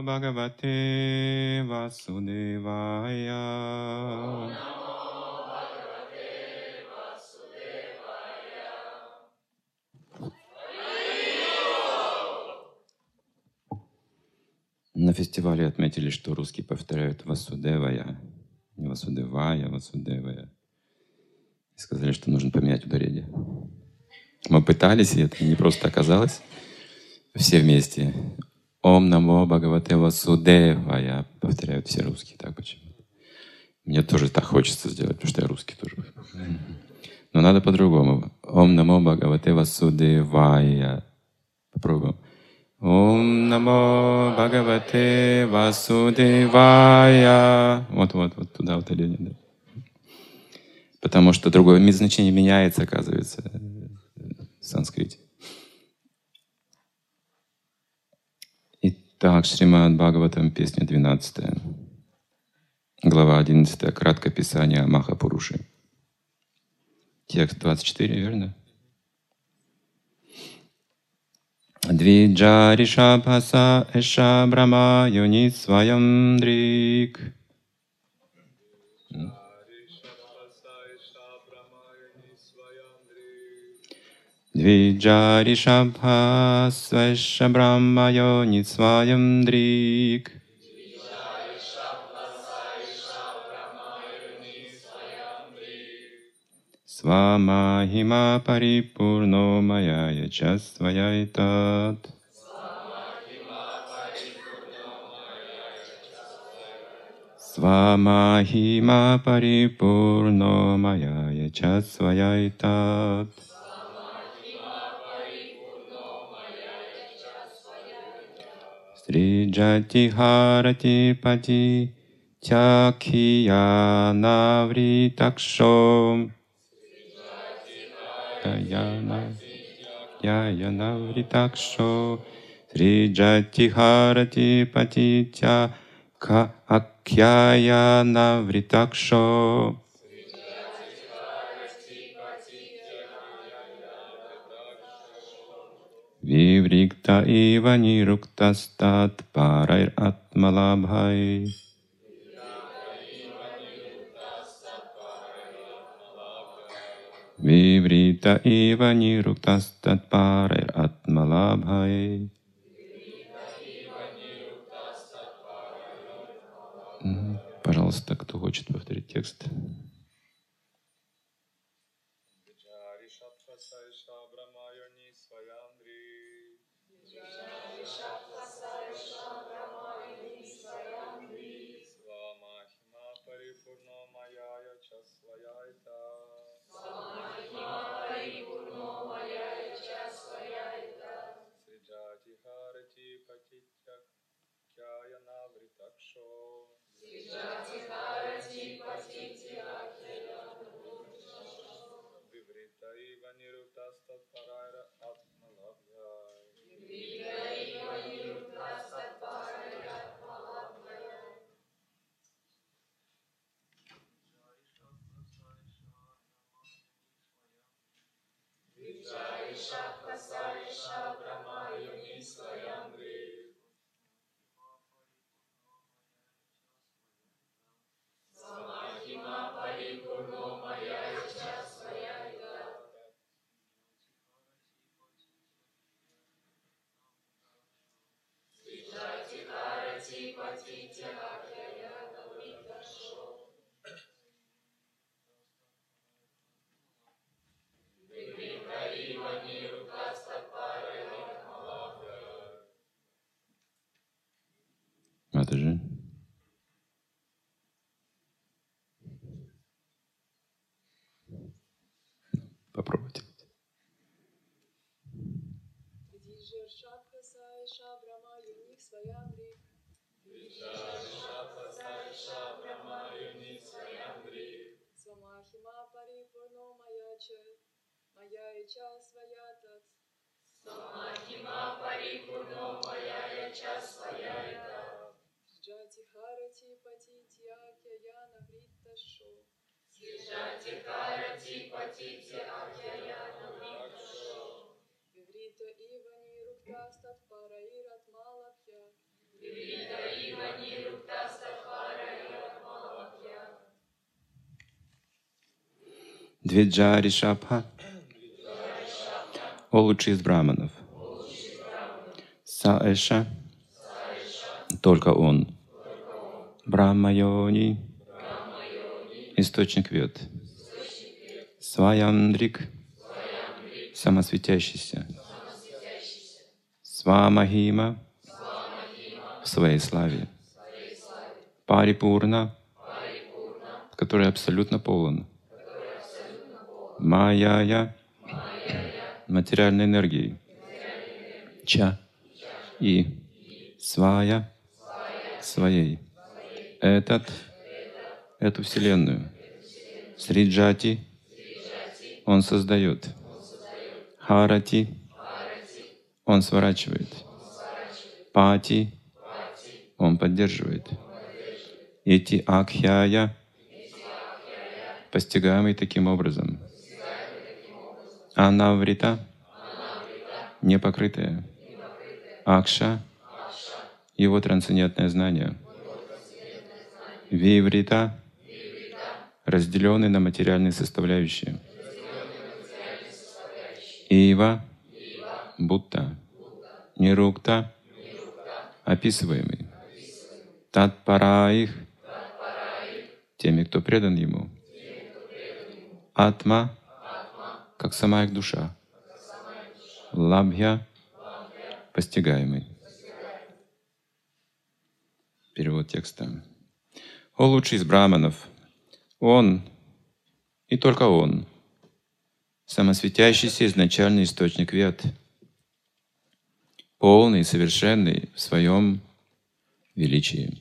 Bhagavate Vasudevaya. На фестивале отметили, что русские повторяют Васудевая, не Васудевая, Васудевая. И сказали, что нужно поменять ударение. Мы пытались, и это не просто оказалось. Все вместе. Ом намо Бхагавате Васудевая. Повторяют все русские. Так почему? Мне тоже так хочется сделать, потому что я русский тоже. Но надо по-другому. Ом намо Бхагавате Васудевая. Попробуем. Ом намо Бхагавате Васудевая. Вот туда ударение. Да. Потому что другое значение меняется, оказывается, в санскрите. Итак, Шримад Бхагаватам, песня 12. Глава 11. Краткое описание Махапуруши. Текст 24, верно? Двиджа ришабхаса эша брама юни сваям дрик. Двиджа ришабхаса эша брама юни сваям дрик. Свамахима парипурно маяя ча сваяйтат. Свамахима парипурно маяя ча сваяйтат. Сриджати харати пати тякхия навритакшо. Яяна вритакшо. Сриджати харати пати тякха акьяяна вритакшо. Виврикта ива нируктастат парайр атмалабхай. Виврита ива нируктастат парайр атмалабхай. Пожалуйста, кто хочет повторить текст. Это же. Попробуйте. Двиджари Шабха, о лучший из браманов. Саэша, только он. Брахма-йони, источник вед. Сваямдрик, самосветящийся. Свамахима, в своей славе. Парипурна, который абсолютно полон. Майя, материальной энергией. Ча и свая, своей. Эту Вселенную. Сриджати, он создает. Харати, он сворачивает. Пати, он поддерживает. Ити Акхяя, постигаемый таким образом. Анаврита, непокрытая. Акша, его трансцендентное знание. Виврита, разделенный на материальные составляющие. Ива, Будда, Нирукта, описываемый. Татпараих, теми, кто предан ему. Атма, как сама их душа. Лабхья, постигаемый. Перевод текста. О лучший из браманов, он и только он, самосветящийся изначальный источник вед, полный и совершенный в своем величии.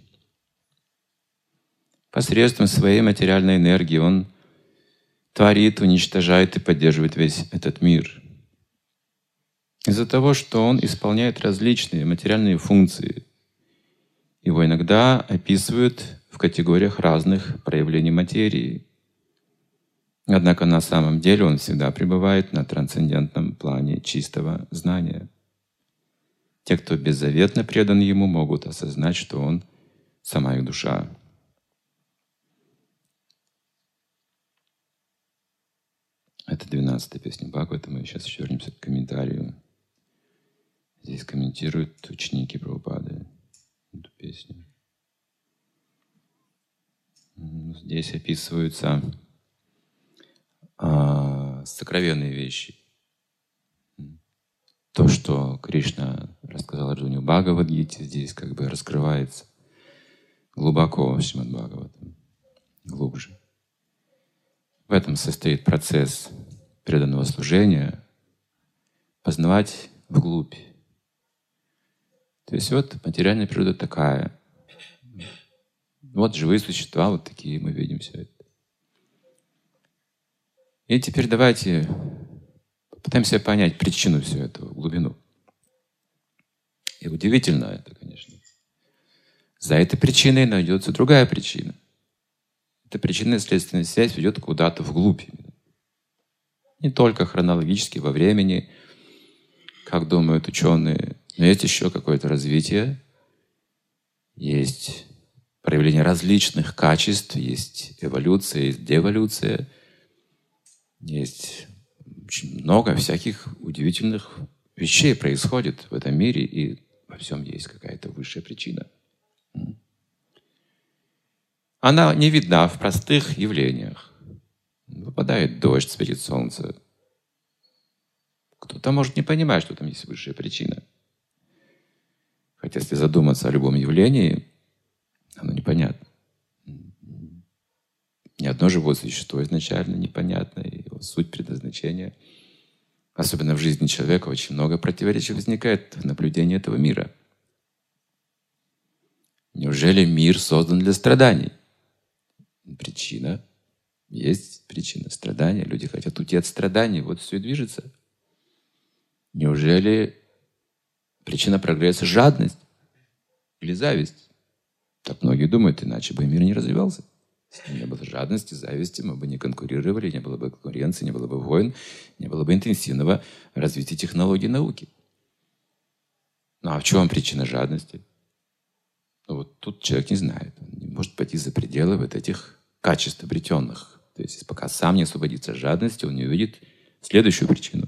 Посредством своей материальной энергии он творит, уничтожает и поддерживает весь этот мир. Из-за того, что он исполняет различные материальные функции, его иногда описывают в категориях разных проявлений материи. Однако на самом деле он всегда пребывает на трансцендентном плане чистого знания. Те, кто беззаветно предан ему, могут осознать, что он — сама их душа. Это 12-я песня Бхагаватам. Мы сейчас еще вернемся к комментарию. Здесь комментируют ученики Прабхупады эту песню. Здесь описываются сокровенные вещи. То, что Кришна рассказал Арджуне в Бхагавад-гите, здесь как бы раскрывается глубоко в Шримад-Бхагаватам, глубже. В этом состоит процесс преданного служения — познавать вглубь. То есть вот материальная природа такая. Вот живые существа, вот такие мы видим все это. И теперь давайте попытаемся понять причину всего этого, глубину. И удивительно это, конечно. За этой причиной найдется другая причина. Эта причинно-следственная связь ведет куда-то вглубь. Не только хронологически во времени, как думают ученые, но есть еще какое-то развитие, есть проявление различных качеств, есть эволюция, есть деволюция, есть очень много всяких удивительных вещей происходит в этом мире, и во всем есть какая-то высшая причина. Она не видна в простых явлениях. Выпадает дождь, светит солнце. Кто-то может не понимать, что там есть высшая причина. Хотя если задуматься о любом явлении, оно непонятно. Ни одно живое существо изначально непонятно, его суть, предназначение. Особенно в жизни человека очень много противоречий возникает в наблюдении этого мира. Неужели мир создан для страданий? Причина. Есть причина страдания. Люди хотят уйти от страданий. Вот все и движется. Неужели причина прогресса — жадность или зависть? Так многие думают, иначе бы мир не развивался. Если не было жадности, зависти, мы бы не конкурировали, не было бы конкуренции, не было бы войн, не было бы интенсивного развития технологий науки. Ну а в чем причина жадности? Ну, вот тут человек не знает. Он не может пойти за пределы вот этих качеств обретенных То есть пока сам не освободится от жадности, он не увидит следующую причину.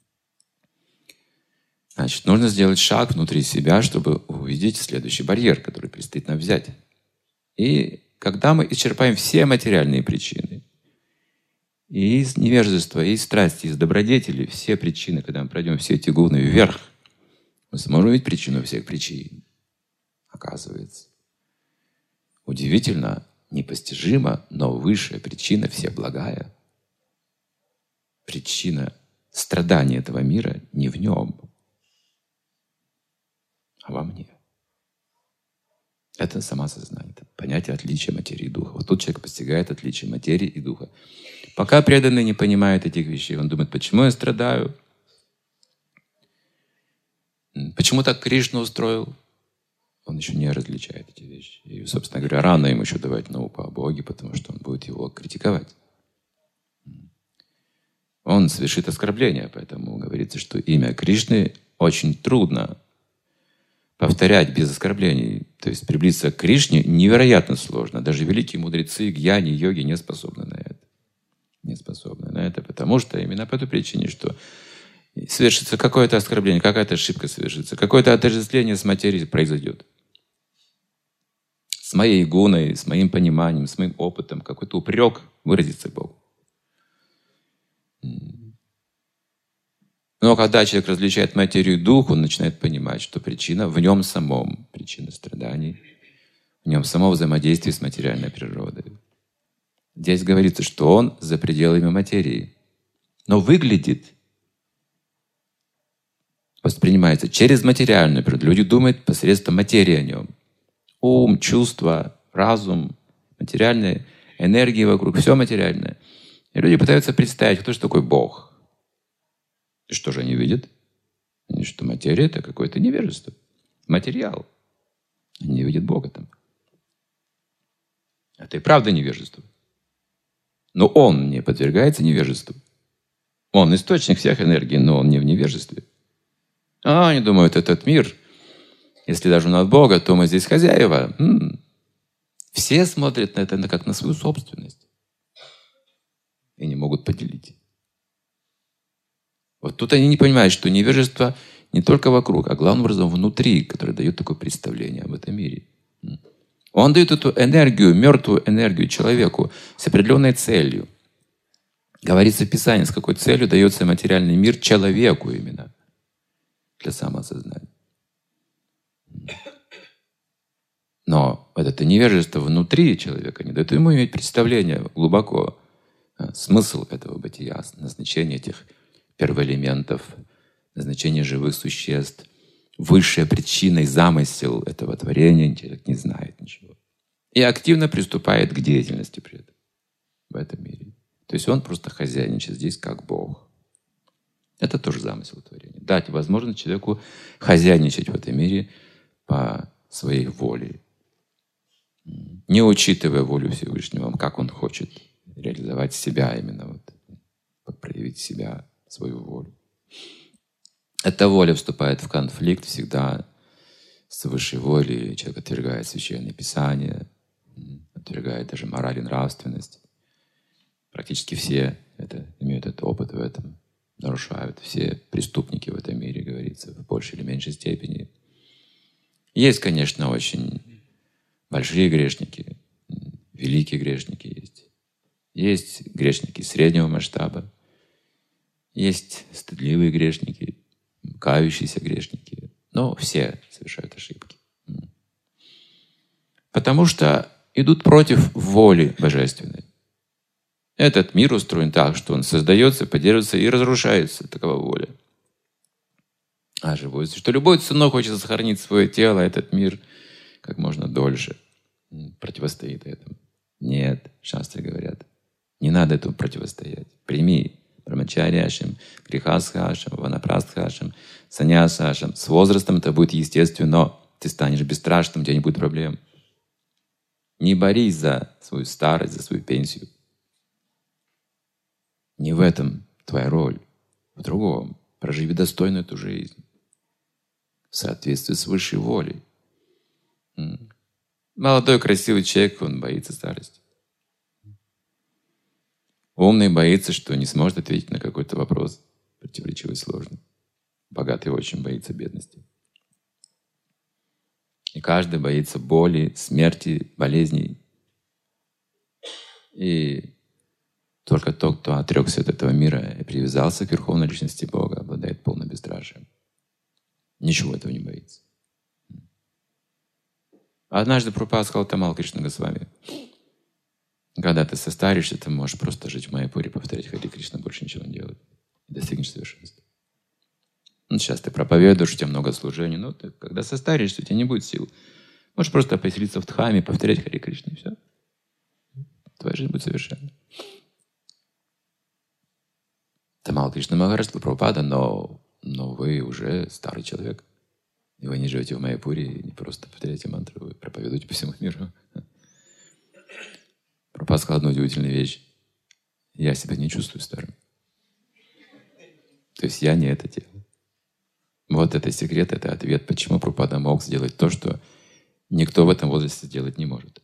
Значит, нужно сделать шаг внутри себя, чтобы увидеть следующий барьер, который предстоит нам взять. И когда мы исчерпаем все материальные причины, и из невежества, и из страсти, и из добродетели, все причины, когда мы пройдем все эти гуны вверх, мы сможем увидеть причину всех причин. Оказывается. Удивительно, непостижимо, но высшая причина всеблагая. Причина страдания этого мира не в нем, а во мне. Это самосознание, это понятие отличия материи и духа. Вот тут человек постигает отличие материи и духа. Пока преданный не понимает этих вещей, он думает, почему я страдаю? Почему так Кришна устроил? Он еще не различает эти вещи. И, собственно говоря, рано ему еще давать науку о Боге, потому что он будет его критиковать. Он совершит оскорбление, поэтому говорится, что имя Кришны очень трудно повторять без оскорблений. То есть приблизиться к Кришне невероятно сложно. Даже великие мудрецы, гьяни, йоги не способны на это. Не способны на это, потому что именно по той причине, что совершится какое-то оскорбление, какая-то ошибка совершится, какое-то отождествление с материей произойдет. С моей гуной, с моим пониманием, с моим опытом, какой-то упрек выразится Богу. Но когда человек различает материю и дух, он начинает понимать, что причина в нем самом, причина страданий, в нем самом взаимодействии с материальной природой. Здесь говорится, что он за пределами материи, но выглядит, воспринимается через материальную природу. Люди думают посредством материи о нем. Ум, чувства, разум, материальная энергия вокруг, все материальное. И люди пытаются представить, кто же такой Бог. И что же они видят? Они, что материя — это какое-то невежество. Материал. Они не видят Бога там. Это и правда невежество. Но он не подвергается невежеству. Он источник всех энергий, но он не в невежестве. А они думают, этот мир, если даже он от Бога, то мы здесь хозяева. Все смотрят на это как на свою собственность. И не могут поделить. Вот тут они не понимают, что невежество не только вокруг, а главным образом внутри, которое дает такое представление об этом мире. Он дает эту энергию, мертвую энергию человеку с определенной целью. Говорится в Писании, с какой целью дается материальный мир человеку именно. Для самоосознания. Но это невежество внутри человека не дает ему иметь представление глубоко, смысл этого бытия, назначение этих первоэлементов, назначение живых существ, высшая причина и замысел этого творения, человек не знает ничего. И активно приступает к деятельности при этом, в этом мире. То есть он просто хозяйничает здесь как Бог. Это тоже замысел творения. Дать возможность человеку хозяйничать в этом мире по своей воле, не учитывая волю Всевышнего, как он хочет реализовать себя именно, проявить себя, свою волю. Эта воля вступает в конфликт всегда с высшей волей. Человек отвергает Священное Писание, отвергает даже мораль и нравственность. Практически все имеют этот опыт в этом, нарушают. Все преступники в этом мире, говорится, в большей или меньшей степени. Есть, конечно, очень большие грешники, великие грешники есть. Есть грешники среднего масштаба, есть стыдливые грешники, кающиеся грешники. Но все совершают ошибки. Потому что идут против воли божественной. Этот мир устроен так, что он создается, поддерживается и разрушается. Такова воля. А живой, что любой ценой хочет сохранить свое тело, этот мир как можно дольше противостоит этому. Нет, шастры говорят, не надо этому противостоять. Прими брамачарьяшем, грехасхашем, ванапрастхашем, саньясашем. С возрастом это будет естественно. Ты станешь бесстрашным, у тебя не будет проблем. Не борись за свою старость, за свою пенсию. Не в этом твоя роль. В другом. Проживи достойно эту жизнь. В соответствии с высшей волей. Молодой, красивый человек, он боится старости. Умный боится, что не сможет ответить на какой-то вопрос противоречивый, сложный. Богатый очень боится бедности. И каждый боится боли, смерти, болезней. И только тот, кто отрекся от этого мира и привязался к Верховной Личности Бога, обладает полным бесстрашием. Ничего этого не боится. Однажды Прабхупада сказал Тамал Кришна Госвами: когда ты состаришься, ты можешь просто жить в Майяпуре, повторять Хари Кришна, больше ничего не делать. И достигнешь совершенства. Ну, сейчас ты проповедуешь, у тебя много служений, но ты, когда состаришься, у тебя не будет сил. Можешь просто поселиться в Дхаме, повторять Хари Кришна, и все. Твоя жизнь будет совершенна. Тамал Кришна Махарадж, Прабхупада, но вы уже старый человек. И вы не живете в Майяпуре, и не просто повторяете мантру, вы проповедуете по всему миру. Прабхупада сказал одну удивительную вещь. Я себя не чувствую старым. То есть я не это тело. Вот это секрет, это ответ, почему Прабхупада мог сделать то, что никто в этом возрасте сделать не может.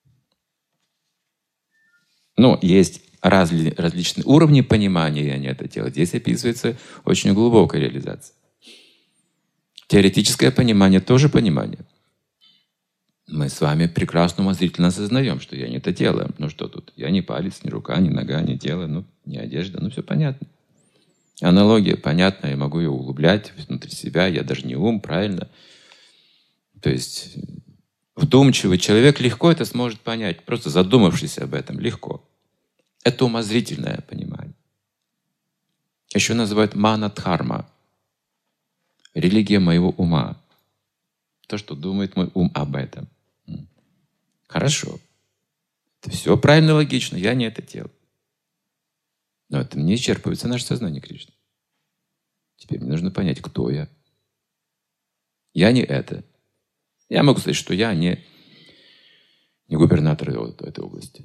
Ну, есть различные уровни понимания «я не это тело». Здесь описывается очень глубокая реализация. Теоретическое понимание тоже понимание. Мы с вами прекрасно умозрительно осознаем, что я не это тело. Ну что тут? Я не палец, не рука, не нога, не тело, ну, не одежда. Ну, все понятно. Аналогия понятна, я могу ее углублять внутри себя. Я даже не ум, правильно? То есть вдумчивый человек легко это сможет понять, просто задумавшись об этом, легко. Это умозрительное понимание. Еще называют мана-дхарма. Религия моего ума. То, что думает мой ум об этом. Хорошо. Это все правильно, логично. Я не это тело. Но это не исчерпывается наше сознание, Кришна. Теперь мне нужно понять, кто я. Я не это. Я могу сказать, что я не губернатор этой области.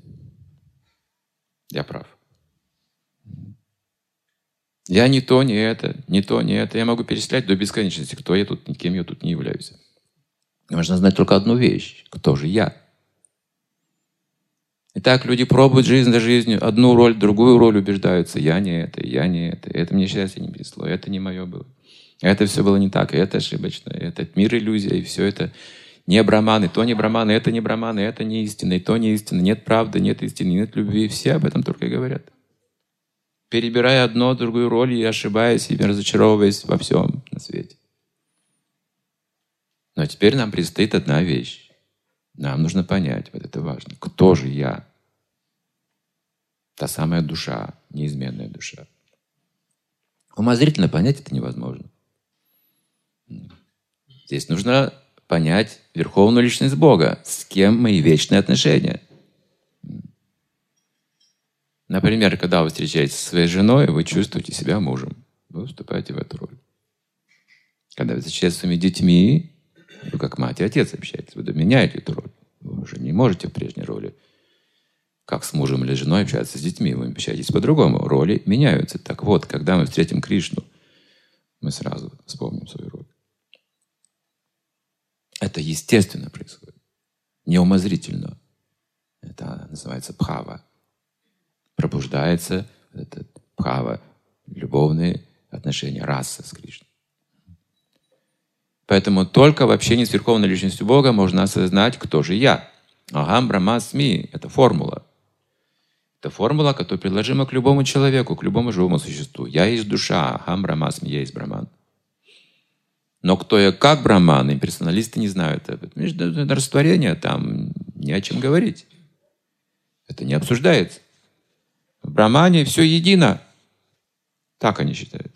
Я прав. Я не то, не это, не то, не это. Я могу перечислять до бесконечности, кто я тут, никем я тут не являюсь. Нужно знать только одну вещь. Кто же я? Итак, люди пробуют жизнь за жизнью, одну роль, другую роль, убеждаются. Я не это, я не это. Это мне счастье не принесло, это не мое было. Это все было не так, это ошибочно. Этот мир иллюзия, и все это не браманы, то не браманы, это не браманы, это не истина, и то не истина. Нет правды, нет истины, нет любви. Все об этом только и говорят. Перебирая одну, другую роль и ошибаясь, и разочаровываясь во всем на свете. Но теперь нам предстоит одна вещь. Нам нужно понять, вот это важно, кто же я? Та самая душа, неизменная душа. Умозрительно понять это невозможно. Здесь нужно понять Верховную Личность Бога, с кем мои вечные отношения. Например, когда вы встречаетесь со своей женой, вы чувствуете себя мужем. Вы вступаете в эту роль. Когда вы встречаетесь с своими детьми, вы как мать и отец общаетесь, вы меняете эту роль. Вы уже не можете в прежней роли, как с мужем или женой, общаться с детьми. Вы общаетесь по-другому. Роли меняются. Так вот, когда мы встретим Кришну, мы сразу вспомним свою роль. Это естественно происходит. Неумозрительно. Это называется бхава. Пробуждается этот бхава, любовные отношения, раса с Кришной. Поэтому только в общении с Верховной Личностью Бога можно осознать, кто же я. Ахам Брахмасми – это формула. Это формула, которая приложима к любому человеку, к любому живому существу. Я есть душа, Ахам Брахмасми, я есть Брахман. Но кто я как Брахман, имперсоналисты не знают об этом. Между растворение, там не о чем говорить. Это не обсуждается. В Брахмане все едино. Так они считают.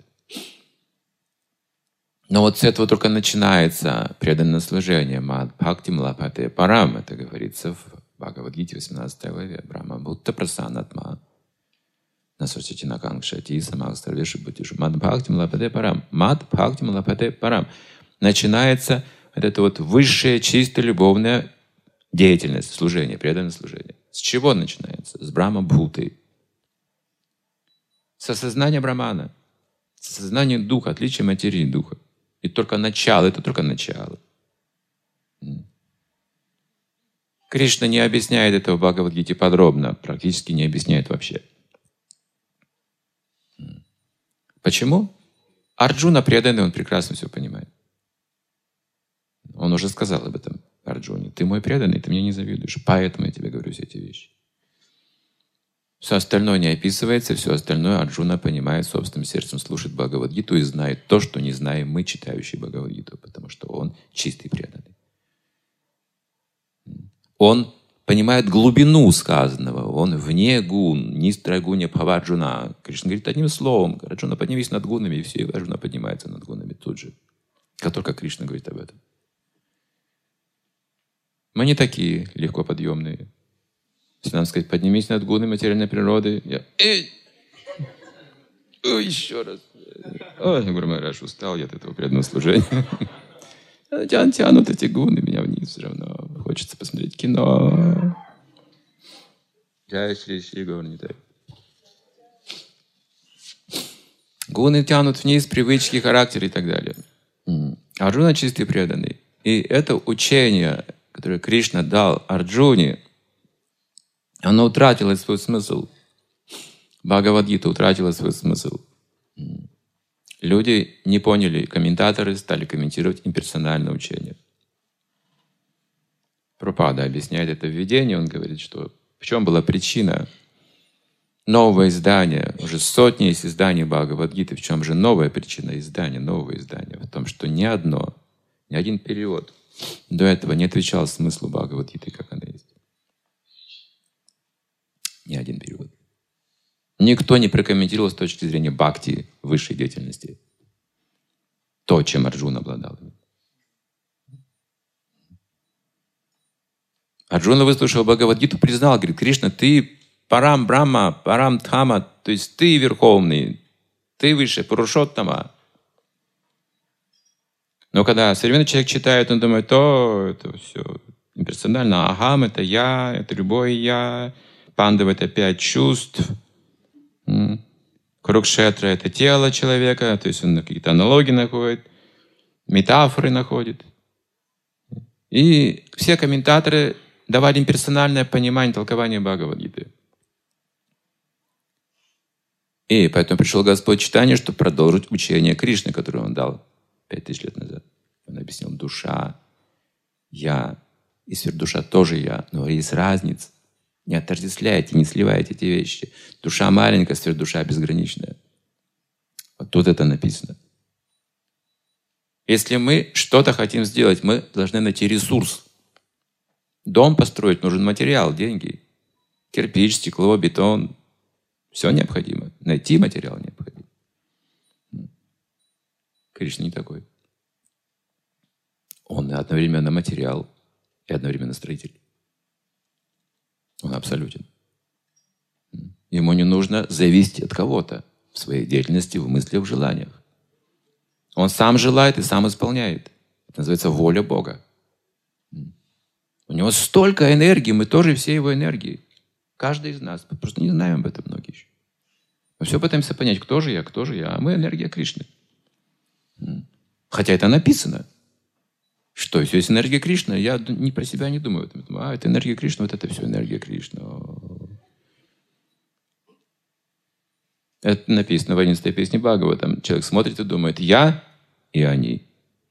Но вот с этого только начинается преданное служение. Мад Бхактим Лапате Парам. Это говорится в Бхагавад-гите, 18 главе. Брахма Бхутта Прасанатма. Насвачати Накангшати Самагстарвеши Бхутишу. Мад Бхактим Лапате Парам. Мад Бхактим Лапате Парам. Начинается вот это вот высшая, чисто любовная деятельность, служение, преданное служение. С чего начинается? С Брахма Бхуты. С осознания Брахмана. С осознания духа, отличия материи и духа. И только начало, это только начало. Кришна не объясняет этого в Бхагавад-гите подробно, практически не объясняет вообще. Почему? Арджуна преданный, он прекрасно все понимает. Он уже сказал об этом Арджуне. Ты мой преданный, ты мне не завидуешь. Поэтому я тебе говорю все эти вещи. Все остальное не описывается, все остальное Арджуна понимает собственным сердцем, слушает Бхагавад-гиту и знает то, что не знаем мы, читающие Бхагавад-гиту, потому что он чистый преданный. Он понимает глубину сказанного, он вне гун, нистра гуня бхаваджуна. Кришна говорит одним словом: Арджуна, поднимись над гунами, и все, Арджуна поднимается над гунами тут же. Как только Кришна говорит об этом. Мы не такие легко подъемные. Если нам сказать: поднимись над гунами материальной природы, еще раз. Ой, Гуру Махарадж, устал я от этого преданного служения. Тянут эти гуны меня вниз все равно. Хочется посмотреть кино. Гуны тянут вниз, привычки, характер и так далее. Арджуна чистый преданный. И это учение, которое Кришна дал Арджуне, оно утратило свой смысл. Бхагавад-гита утратила свой смысл. Люди не поняли, комментаторы стали комментировать имперсональное учение. Прабхупада объясняет это введение, он говорит, что в чем была причина нового издания, уже сотни есть изданий Бхагавад-гиты, в чем же новая причина издания, нового издания? В том, что ни один перевод до этого не отвечал смыслу Бхагавад-гиты, как она есть. Ни один перевод. Никто не прокомментировал с точки зрения бхакти, высшей деятельности, то, чем Арджуна обладал. Арджуна, выслушав Бхагавад-гиту, признал, говорит: Кришна, ты парам брахма, парам дхама, то есть ты верховный, ты выше, пурушоттама. Но когда современный человек читает, он думает: это все имперсонально, ахам — это я, это любой я, пандава — это 5 чувств, Курукшетра — это тело человека, то есть он какие-то аналогии находит, метафоры находит. И все комментаторы давали им персональное понимание, толкование Бхагавад-гиты. И поэтому пришел Господь Чайтанья, чтобы продолжить учение Кришны, которое он дал 5000 лет назад. Он объяснил: душа, я, и сверхдуша тоже я, но есть разница. Не отождествляйте, не сливайте эти вещи. Душа маленькая, сверхдуша безграничная. Вот тут это написано. Если мы что-то хотим сделать, мы должны найти ресурс. Дом построить нужен материал, деньги. Кирпич, стекло, бетон. Все необходимо. Найти материал необходимо. Кришна не такой. Он одновременно материал и одновременно строитель. Он абсолютен. Ему не нужно зависеть от кого-то в своей деятельности, в мыслях, в желаниях. Он сам желает и сам исполняет. Это называется воля Бога. У него столько энергии, мы тоже все его энергии. Каждый из нас. Мы просто не знаем об этом многие еще. Мы все пытаемся понять, кто же я, а мы энергия Кришны. Хотя это написано. Что, если есть энергия Кришны, я не про себя не думаю. Это энергия Кришны, вот это все энергия Кришны. Это написано в 11-й песне Бхагаватам. Человек смотрит и думает: я и они.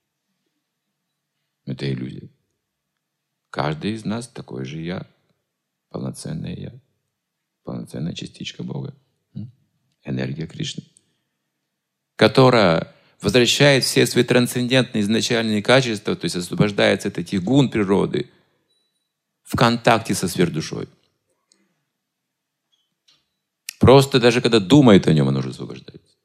Это иллюзия. Каждый из нас такой же я. Полноценное я. Полноценная частичка Бога. Энергия Кришны. Которая возвращает все свои трансцендентные изначальные качества, то есть освобождается от этих гун природы в контакте со сверхдушой. Просто даже когда думает о нем, он уже освобождается.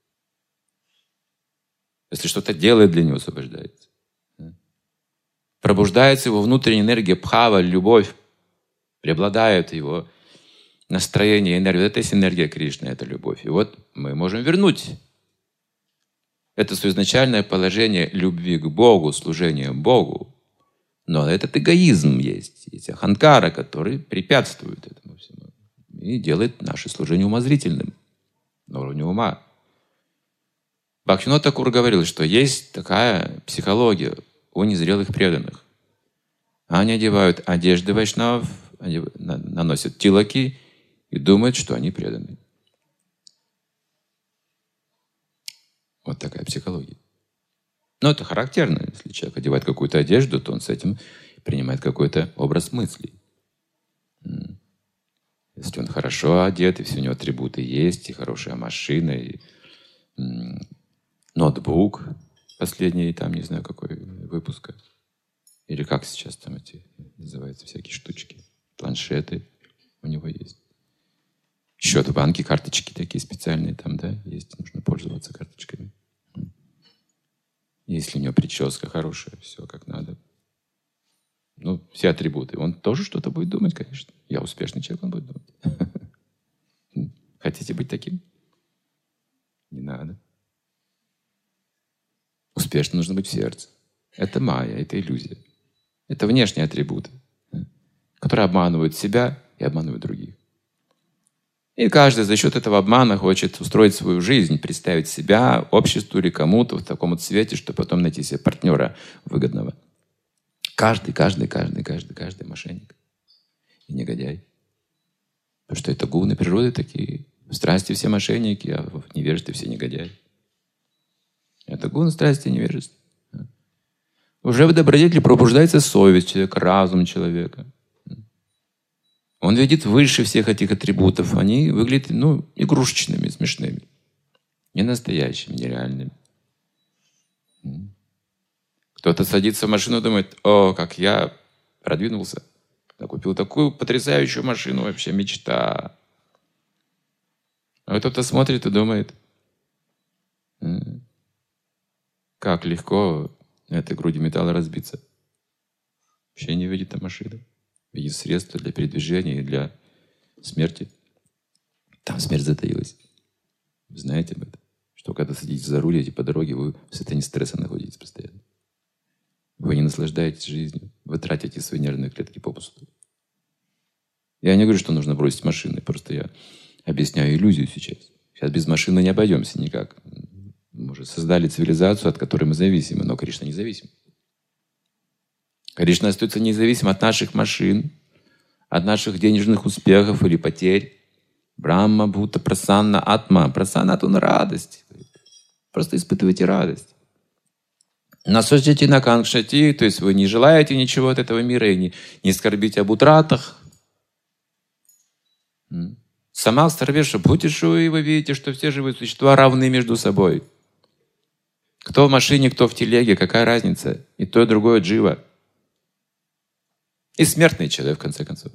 Если что-то делает, для него освобождается. Пробуждается его внутренняя энергия бхава, любовь. Преобладает его настроение, энергия. Это есть энергия Кришны, это любовь. И вот мы можем вернуть это свое изначальное положение любви к Богу, служения Богу. Но этот эгоизм есть. Есть аханкара, который препятствует этому всему. И делает наше служение умозрительным. На уровне ума. Бхактивинода Тхакур говорил, что есть такая психология у незрелых преданных. Они одевают одежды вайшнавов, они наносят тилаки и думают, что они преданы. Вот такая психология. Но это характерно. Если человек одевает какую-то одежду, то он с этим принимает какой-то образ мыслей. Если он хорошо одет, и все у него атрибуты есть, и хорошая машина, и ноутбук последний, там, не знаю, какой выпуска. Или как сейчас там эти называются всякие штучки. Планшеты у него есть. Счет в банке, карточки такие специальные там, да, есть. Нужно пользоваться карточками. Если у него прическа хорошая, все как надо. Ну, все атрибуты. Он тоже что-то будет думать, конечно. Я успешный человек, он будет думать. Хотите быть таким? Не надо. Успешно нужно быть в сердце. Это майя, это иллюзия. Это внешние атрибуты, которые обманывают себя и обманывают других. И каждый за счет этого обмана хочет устроить свою жизнь, представить себя обществу или кому-то в таком вот свете, чтобы потом найти себе партнера выгодного. Каждый мошенник и негодяй. Потому что это гуны природы такие. В страсти все мошенники, а в невежестве все негодяи. Это гуны страсти и невежества. Уже в добродетели пробуждается совесть человека, разум человека. Он видит выше всех этих атрибутов. Они выглядят, игрушечными, смешными. Не настоящими, нереальными. Кто-то садится в машину и думает: о, как я продвинулся. Я купил такую потрясающую машину, вообще мечта. А кто-то смотрит и думает: как легко на этой груди металла разбиться. Вообще не видит там машину. Видит средства для передвижения и для смерти. Там смерть затаилась. Вы знаете об этом? Что когда садитесь за руль, идете по дороге, вы в состоянии стресса находитесь постоянно. Вы не наслаждаетесь жизнью. Вы тратите свои нервные клетки попусту. Я не говорю, что нужно бросить машины. Просто я объясняю иллюзию сейчас. Сейчас без машины не обойдемся никак. Мы уже создали цивилизацию, от которой мы зависимы, но Кришна не зависим. Кришна остается независим от наших машин, от наших денежных успехов или потерь. Брахма, Бхута, Прасанна, Атма. Прасанна — это радость. Просто испытывайте радость. Насочите на канкшати, то есть вы не желаете ничего от этого мира и не скорбите об утратах. Сама сарвеша бхутишу, и вы видите, что все живые существа равны между собой. Кто в машине, кто в телеге, какая разница? И то, и другое джива. И смертный человек, в конце концов.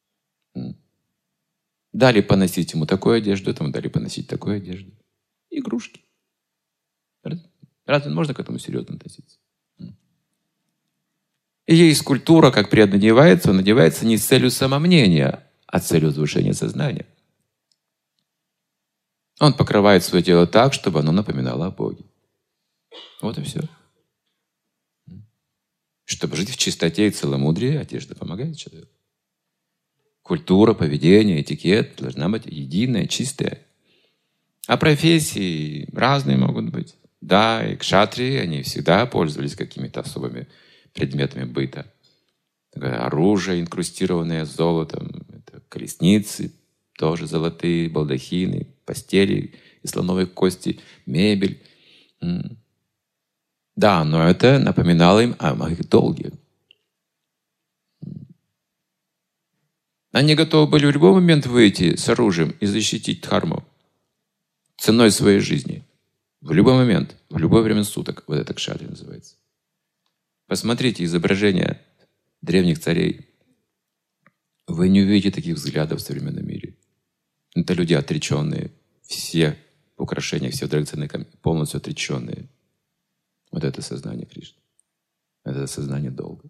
Дали поносить ему такую одежду, этому дали поносить такую одежду. Игрушки. Разве можно к этому серьезно относиться? И есть культура, как преданно одевается, он одевается не с целью самомнения, а с целью возвышения сознания. Он покрывает свое тело так, чтобы оно напоминало о Боге. Вот и все. Чтобы жить в чистоте и целомудрии, одежда помогает человеку. Культура, поведение, этикет должна быть единая, чистая. А профессии разные могут быть. Да, и кшатрии, они всегда пользовались какими-то особыми предметами быта. Оружие, инкрустированное золотом, это колесницы, тоже золотые, балдахины, постели из слоновой кости, мебель. Да, но это напоминало им о их долге. Они готовы были в любой момент выйти с оружием и защитить дхарму ценой своей жизни. В любой момент, в любое время суток. Вот это кшатри называется. Посмотрите изображения древних царей. Вы не увидите таких взглядов в современном мире. Это люди отреченные. Все украшения, все драгоценные камни, полностью отреченные. Вот это сознание Кришны. Это сознание долга.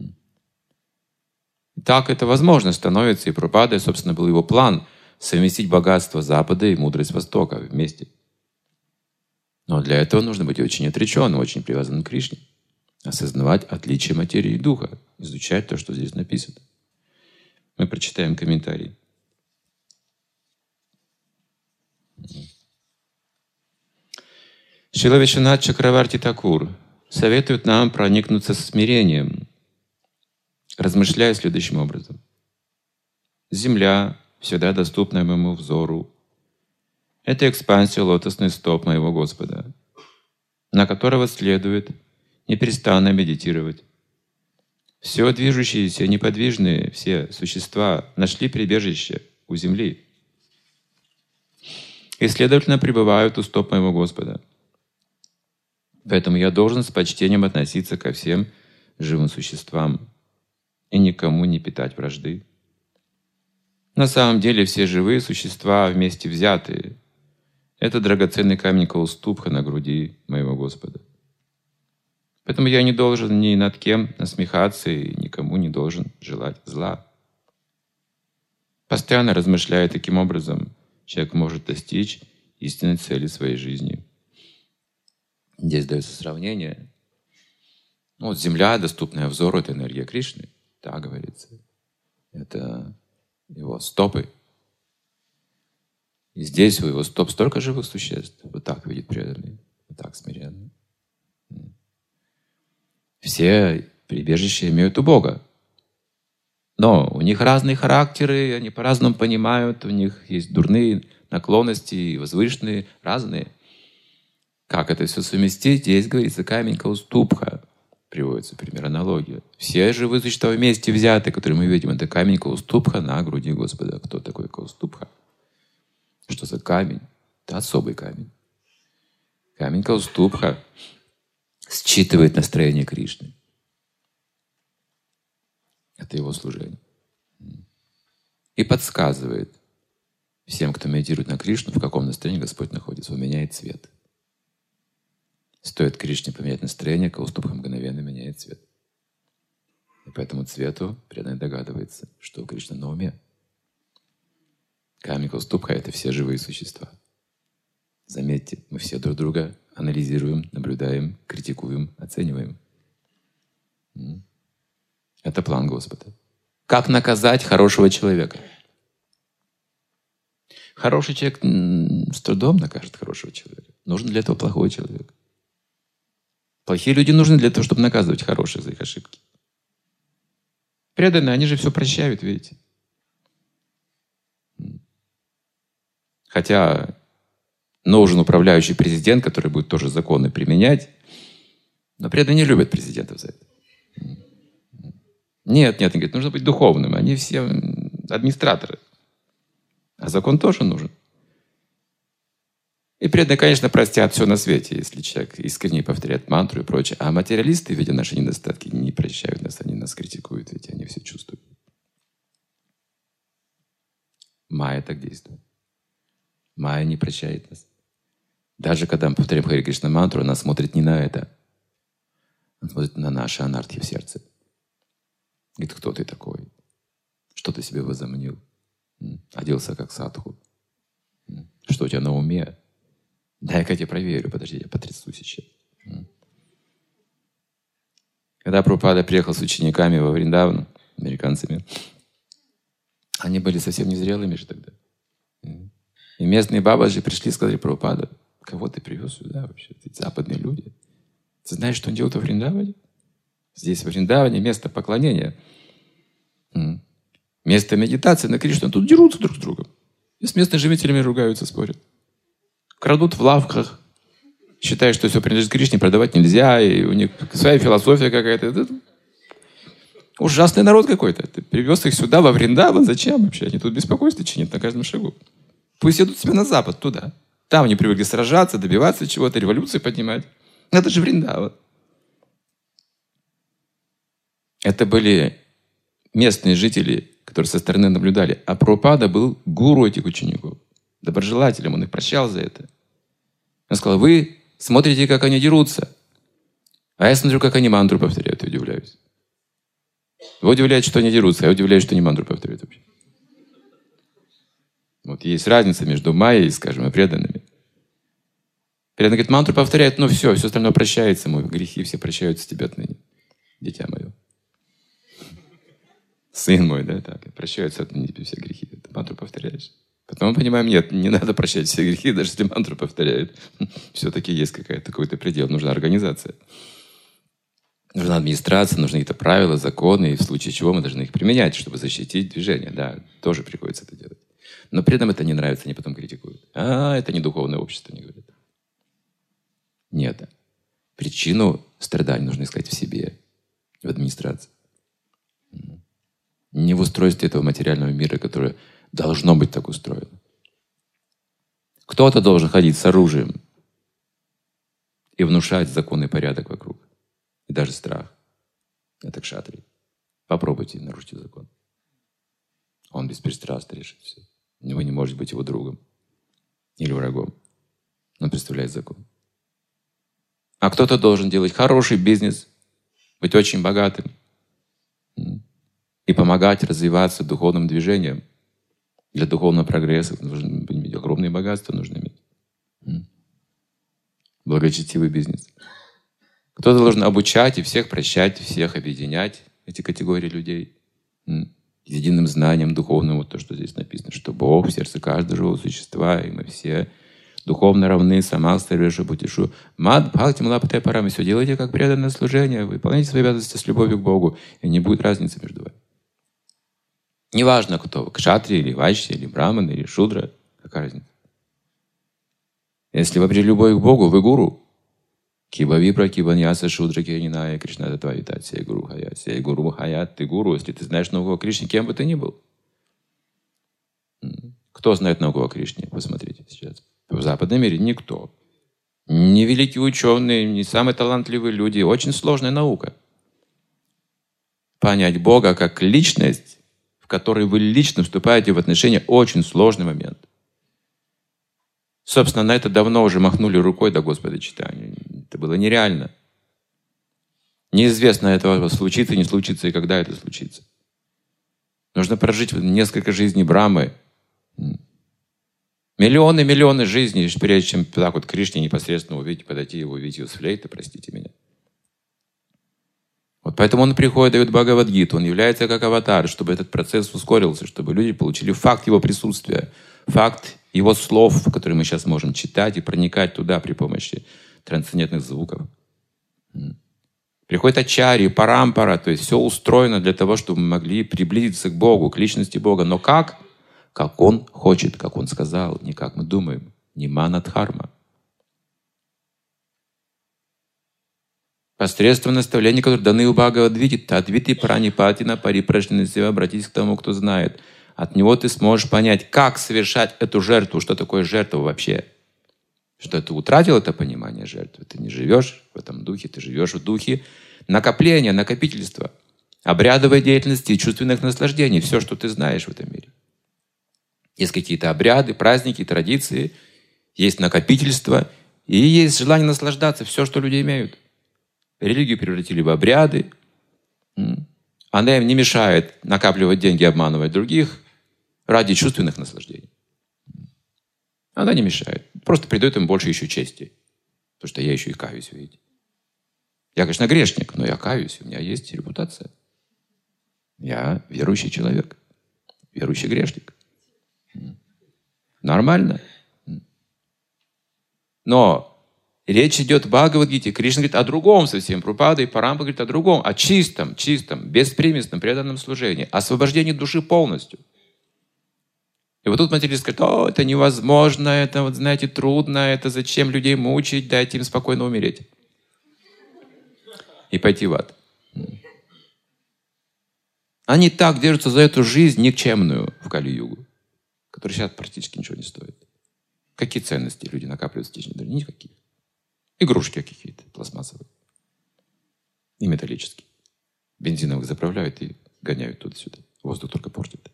Так это возможно становится, и Прабхупада, собственно, был его план совместить богатство Запада и мудрость Востока вместе. Но для этого нужно быть очень отреченным, очень привязанным к Кришне. Осознавать отличие материи и духа, изучать то, что здесь написано. Мы прочитаем комментарий. Шрила Вишванат Чакраварти Такур советует нам проникнуться со смирением, размышляя следующим образом. Земля, всегда доступная моему взору, это экспансия лотосных стоп моего Господа. на которого следует неперестанно медитировать. Все движущиеся, неподвижные, все существа нашли прибежище у земли и, следовательно, пребывают у стоп моего Господа. Поэтому я должен с почтением относиться ко всем живым существам и никому не питать вражды. На самом деле все живые существа вместе взятые — это драгоценный камень Каустубха на груди моего Господа. Поэтому я не должен ни над кем насмехаться и никому не должен желать зла. Постоянно размышляя таким образом, человек может достичь истинной цели своей жизни. Здесь дается сравнение. Вот Земля, доступная взору, это энергия Кришны, так говорится. Это его стопы. И здесь у его стоп столько живых существ. Вот так видит преданный, вот так смиренно. Все прибежища имеют у Бога. Но у них разные характеры, они по-разному понимают, у них есть дурные наклонности, возвышенные, разные. Как это все совместить? Здесь говорится камень Каустубха. Приводится пример, аналогия. Все живые существа вместе взяты, которые мы видим, это камень Каустубха на груди Господа. Кто такой Каустубха? Что за камень? Это особый камень. Камень Каустубха считывает настроение Кришны. Это его служение. И подсказывает всем, кто медитирует на Кришну, в каком настроении Господь находится. Он меняет цвет. Стоит Кришне поменять настроение, Каустубха мгновенно меняет цвет. И по этому цвету преданный догадывается, что Кришна на уме. Камень Каустубха — это все живые существа. Заметьте, мы все друг друга анализируем, наблюдаем, критикуем, оцениваем. Это план Господа. Как наказать хорошего человека? Хороший человек с трудом накажет хорошего человека. Нужен для этого плохой человек. Плохие люди нужны для того, чтобы наказывать хороших за их ошибки. Преданные, они же все прощают, видите. Хотя нужен управляющий президент, который будет тоже законы применять, но преданные не любят президентов за это. Нет, они говорят, нужно быть духовным. Они все администраторы. А закон тоже нужен. И преданные, конечно, простят все на свете, если человек искренне повторяет мантру и прочее. А материалисты, видя наши недостатки, не прощают нас, они нас критикуют, ведь они все чувствуют. Майя так действует. Майя не прощает нас. Даже когда мы повторяем Хари Кришна мантру, она смотрит не на это. Она смотрит на наши анархи в сердце. Говорит, кто ты такой? Что ты себе возомнил? Оделся как садху. Что у тебя на уме? Дай-ка я тебе проверю. Подожди, я потрясу сейчас. Когда Прабхупада приехал с учениками во Вриндаван, американцами, они были совсем незрелыми же тогда. И местные бабаджи пришли и сказали: Прабхупада, кого ты привез сюда вообще? Эти западные люди. Ты знаешь, что он делает во Вриндаване? Здесь, во Вриндаване, место поклонения. Место медитации на Кришну. Тут дерутся друг с другом. И с местными жителями ругаются, спорят. Крадут в лавках. Считают, что все принадлежит Кришне, продавать нельзя. И у них своя философия какая-то. Это ужасный народ какой-то. Ты привез их сюда, во Вриндаван. Зачем вообще? Они тут беспокойство чинят на каждом шагу. Пусть идут себе на запад, туда. Там они привыкли сражаться, добиваться чего-то, революции поднимать. Это же Вриндаван. Это были местные жители, которые со стороны наблюдали. А Прабхупада был гуру этих учеников. Доброжелателем, он их прощал за это. Он сказал: вы смотрите, как они дерутся. А я смотрю, как они мантру повторяют, и удивляюсь. Вы удивляетесь, что они дерутся, а я удивляюсь, что они мантру повторяют вообще. Вот есть разница между майей, скажем, и преданными. Преданный говорит, мантру повторяет, ну все остальное прощается, мои грехи все прощаются тебе отныне, дитя мое. Сын мой, да, так, прощаются отныне тебе все грехи. Ты мантру повторяешь. Потом мы понимаем, нет, не надо прощать все грехи, даже если мантру повторяют. Все-таки есть какой-то предел, нужна организация. Нужна администрация, нужны какие-то правила, законы, и в случае чего мы должны их применять, чтобы защитить движение. Да, тоже приходится это делать. Но при этом это не нравится, они потом критикуют. Это не духовное общество, они говорят. Нет. Причину страданий нужно искать в себе, в администрации. Не в устройстве этого материального мира, которое должно быть так устроено. Кто-то должен ходить с оружием и внушать законный порядок вокруг. И даже страх. Это кшатрий. Попробуйте, нарушите закон. Он беспристрастно решит все. Вы не можете быть его другом или врагом. Он представляет закон. А кто-то должен делать хороший бизнес, быть очень богатым и помогать развиваться духовным движением. Для духовного прогресса нужно иметь огромные богатства, нужно иметь. Благочестивый бизнес. Кто-то должен обучать и всех прощать, всех объединять, эти категории людей. Единым знанием духовным, вот то, что здесь написано, что Бог в сердце каждого живого существа, и мы все духовно равны, самах старешу бутишу. Мад, бхакти, млапате парам. Все делайте как преданное служение, выполняйте свои обязанности с любовью к Богу, и не будет разницы между вами. Неважно, кто, кшатри, или вайшья, или браман, или шудра, какая разница. Если вы обрели любовь к Богу, вы гуру. Киба випра, киба ньяса, шудра, кирниная, Кришна, это твоя витать, сей гуру хаят. Сей гуру хаят, ты гуру, если ты знаешь науку о Кришне, кем бы ты ни был. Кто знает науку о Кришне? Посмотрите сейчас. В западном мире никто. Ни великие ученые, ни самые талантливые люди. Очень сложная наука. Понять Бога как личность, в которой вы лично вступаете в отношения, очень сложный момент. Собственно, на это давно уже махнули рукой до Господа читания. Это было нереально. Неизвестно, этого случится, не случится, и когда это случится. Нужно прожить несколько жизней Брамы. Миллионы жизней, прежде чем так вот Кришне непосредственно увидеть, подойти его, увидеть его с флейты, простите меня. Вот поэтому он приходит, дает Бхагавад-гиту, он является как аватар, чтобы этот процесс ускорился, чтобы люди получили факт его присутствия, факт его слов, которые мы сейчас можем читать и проникать туда при помощи трансцендентных звуков. Приходит ачарьи, парампара, то есть все устроено для того, чтобы мы могли приблизиться к Богу, к личности Бога. Но как? Как Он хочет, как Он сказал, не как мы думаем. Не манадхарма. Посредством наставлений, которые даны у Бхагавад-гите, тадвити пранипатина парипрашнинасива, обратись к тому, кто знает. От него ты сможешь понять, как совершать эту жертву, что такое жертва вообще. Что ты утратил это понимание жертвы. Ты не живешь в этом духе, ты живешь в духе накопления, накопительства, обрядовой деятельности и чувственных наслаждений. Все, что ты знаешь в этом мире. Есть какие-то обряды, праздники, традиции, есть накопительство, и есть желание наслаждаться, все, что люди имеют. Религию превратили в обряды. Она им не мешает накапливать деньги, обманывать других ради чувственных наслаждений. Она не мешает. Просто придает им больше еще чести. Потому что я еще и каюсь, видите. Я, конечно, грешник, но я каюсь, у меня есть репутация. Я верующий человек, верующий грешник. Нормально. Но речь идет в Бхагавад-гите. Кришна говорит о другом совсем. Прабхупада и Парампара говорит о другом, о чистом, беспримесном, преданном служении, освобождении души полностью. И вот тут материалист говорит: о, это невозможно, это, вот знаете, трудно, это зачем людей мучить, дайте им спокойно умереть. И пойти в ад. Они так держатся за эту жизнь никчемную в Кали-югу, которая сейчас практически ничего не стоит. Какие ценности люди накапливают в течение жизни? Никаких. Игрушки какие-то пластмассовые и металлические. Бензиновых заправляют и гоняют туда-сюда. Воздух только портит.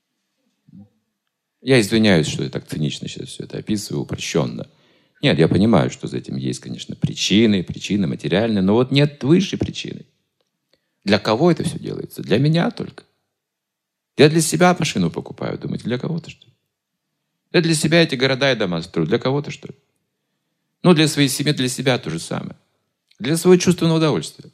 Я извиняюсь, что я так цинично сейчас все это описываю, упрощенно. Нет, я понимаю, что за этим есть, конечно, причины материальные, но вот нет высшей причины. Для кого это все делается? Для меня только. Я для себя машину покупаю, думаете, для кого-то что ли? Я для себя эти города и дома строю, для кого-то что ли? Ну, для своей семьи, для себя то же самое. Для своего чувственного удовольствия.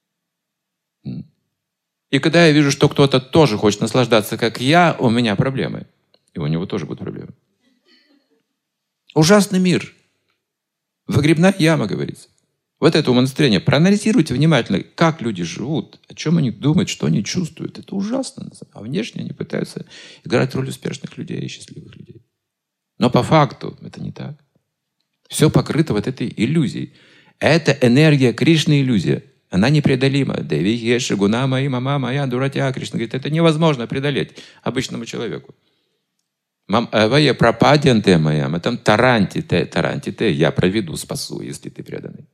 И когда я вижу, что кто-то тоже хочет наслаждаться, как я, у меня проблемы. И у него тоже будут проблемы. Ужасный мир. Выгребная яма, говорится. Вот это умонастроение. Проанализируйте внимательно, как люди живут, о чем они думают, что они чувствуют. Это ужасно. А внешне они пытаются играть роль успешных людей и счастливых людей. Но по факту это не так. Все покрыто вот этой иллюзией. Это энергия Кришны, иллюзия. Она непреодолима. Деви Еши, Гуна мои, мама моя, дуратя. Кришна говорит, это невозможно преодолеть обычному человеку. Вая пропаденте моя, мы там тарантите, я проведу, спасу, если ты преданный.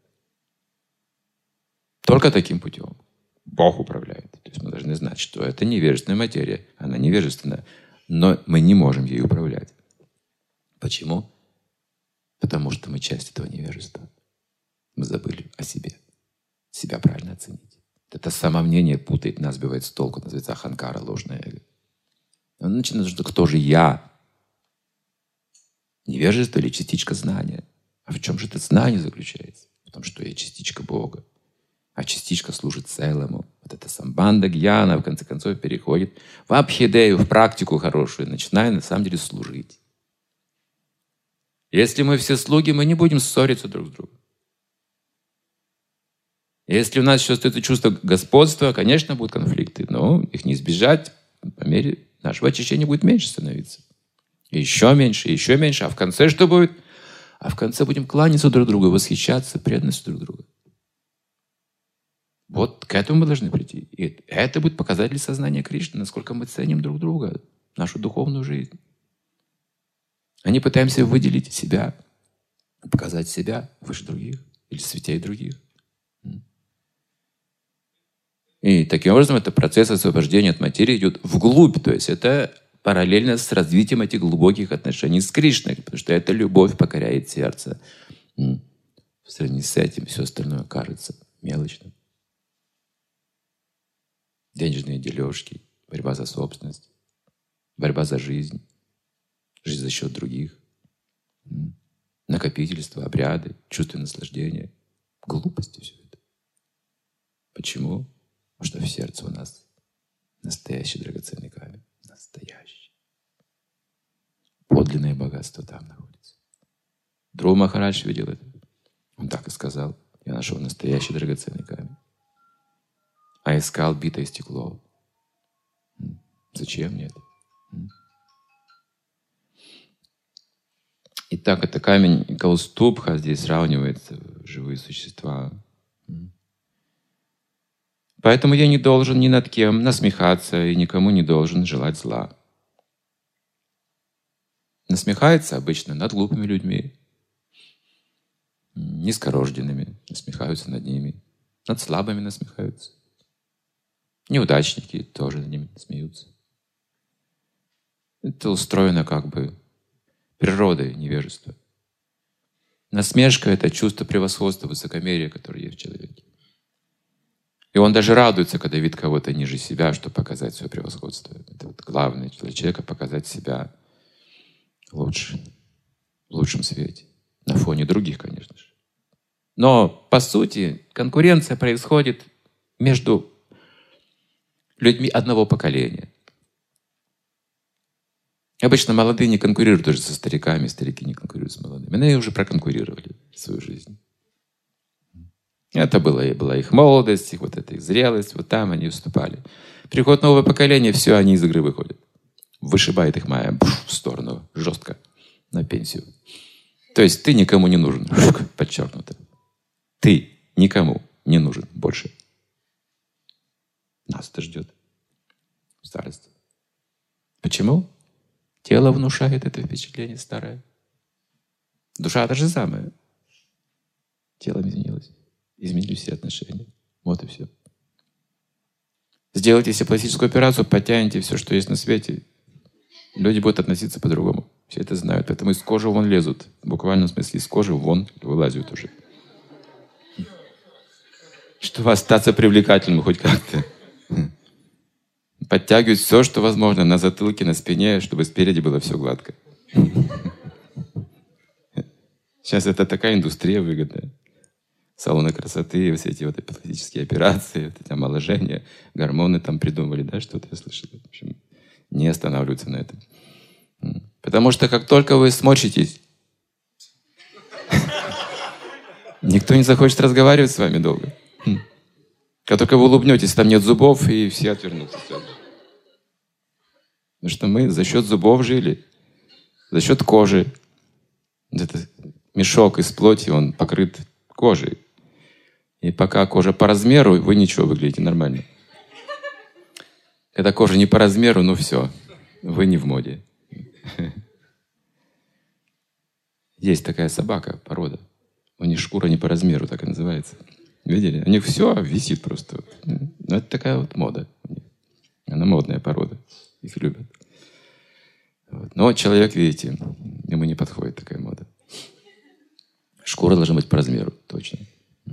Только таким путем. Бог управляет. То есть мы должны знать, что это невежественная материя. Она невежественная. Но мы не можем ей управлять. Почему? Потому что мы часть этого невежества. Мы забыли о себе. Себя правильно оценить. Это самомнение путает нас, сбивает с толку. Называется аханкара, ложное эго. Он начинает, что кто же я? Невежество или частичка знания? А в чем же это знание заключается? В том, что я частичка Бога. А частичка служит целому. Вот это самбанда гьяна, в конце концов, переходит в абхидею, в практику хорошую, начиная на самом деле служить. Если мы все слуги, мы не будем ссориться друг с другом. Если у нас еще остается чувство господства, конечно, будут конфликты, но их не избежать. По мере нашего очищения будет меньше становиться. Еще меньше, а в конце что будет? А в конце будем кланяться друг другу, восхищаться преданностью друг друга. Вот к этому мы должны прийти. И это будет показатель сознания Кришны, насколько мы ценим друг друга, нашу духовную жизнь. А не пытаемся выделить себя, показать себя выше других или святей других. И таким образом это процесс освобождения от материи идет вглубь. То есть это параллельно с развитием этих глубоких отношений с Кришной. Потому что эта любовь покоряет сердце. В сравнении с этим все остальное кажется мелочным. Денежные дележки, борьба за собственность, борьба за жизнь, жизнь за счет других, накопительство, обряды, чувство наслаждения. Глупости все это. Почему? Потому что в сердце у нас настоящий драгоценный камень. Настоящий. Подлинное богатство там находится. Друва Махарадж видел это. Он так и сказал. Я нашел настоящий драгоценный камень. А искал битое стекло. Зачем мне это? Итак, это камень Каустубха. Здесь сравнивается живые существа. Поэтому я не должен ни над кем насмехаться и никому не должен желать зла. Насмехается обычно над глупыми людьми, низкорожденными, насмехаются над ними, над слабыми насмехаются. Неудачники тоже над ними смеются. Это устроено как бы природой невежества. Насмешка — это чувство превосходства, высокомерия, которое есть в человеке. И он даже радуется, когда видит кого-то ниже себя, чтобы показать свое превосходство. Это вот главное для человека — показать себя лучше, в лучшем свете. На фоне других, конечно же. Но, по сути, конкуренция происходит между людьми одного поколения. Обычно молодые не конкурируют даже со стариками, старики не конкурируют с молодыми. Они уже проконкурировали свою жизнь. Это была их молодость, их зрелость, вот там они уступали. Приходит новое поколение, все, они из игры выходят. Вышибает их майя в сторону, жестко, на пенсию. То есть ты никому не нужен, подчеркнуто. Ты никому не нужен больше. Нас это ждет в старости. Почему? Тело внушает это впечатление старое. Душа та же самая. Тело изменилось. Изменились все отношения. Вот и все. Сделайте себе пластическую операцию, подтяните все, что есть на свете. Люди будут относиться по-другому. Все это знают. Поэтому из кожи вон лезут. В буквальном смысле из кожи вон вылазят уже. Чтобы остаться привлекательным хоть как-то. Подтягивать все, что возможно, на затылке, на спине, чтобы спереди было все гладко. Сейчас это такая индустрия выгодная. Салоны красоты, все эти пластические операции, вот эти омоложения, гормоны там придумали, да, что-то я слышал. В общем, не останавливаются на этом. Потому что как только вы сморщитесь, никто не захочет разговаривать с вами долго. Как только вы улыбнетесь, там нет зубов, и все отвернутся. Потому что мы за счет зубов жили, за счет кожи. Это мешок из плоти, он покрыт кожей. И пока кожа по размеру, вы ничего, выглядите нормально. Когда кожа не по размеру, ну все, вы не в моде. Есть такая собака, порода. У них шкура не по размеру, так и называется. Видели? У них все висит просто. Ну, это такая вот мода. Она модная порода. Их любят. Вот. Но человек, видите, ему не подходит такая мода. Шкура должна быть по размеру, точно.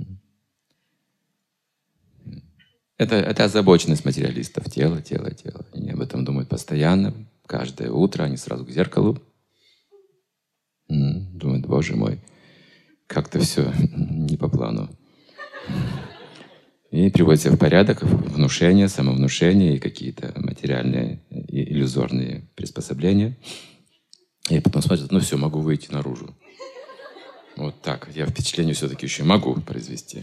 Это озабоченность материалистов. Тело, тело, тело. Они об этом думают постоянно. Каждое утро они сразу к зеркалу. Думают, Боже мой, как-то все не по плану. И приводят себя в порядок, внушение, самовнушение и какие-то материальные, иллюзорные приспособления. И потом смотрят, ну все, могу выйти наружу. Вот так. Я впечатление все-таки еще могу произвести.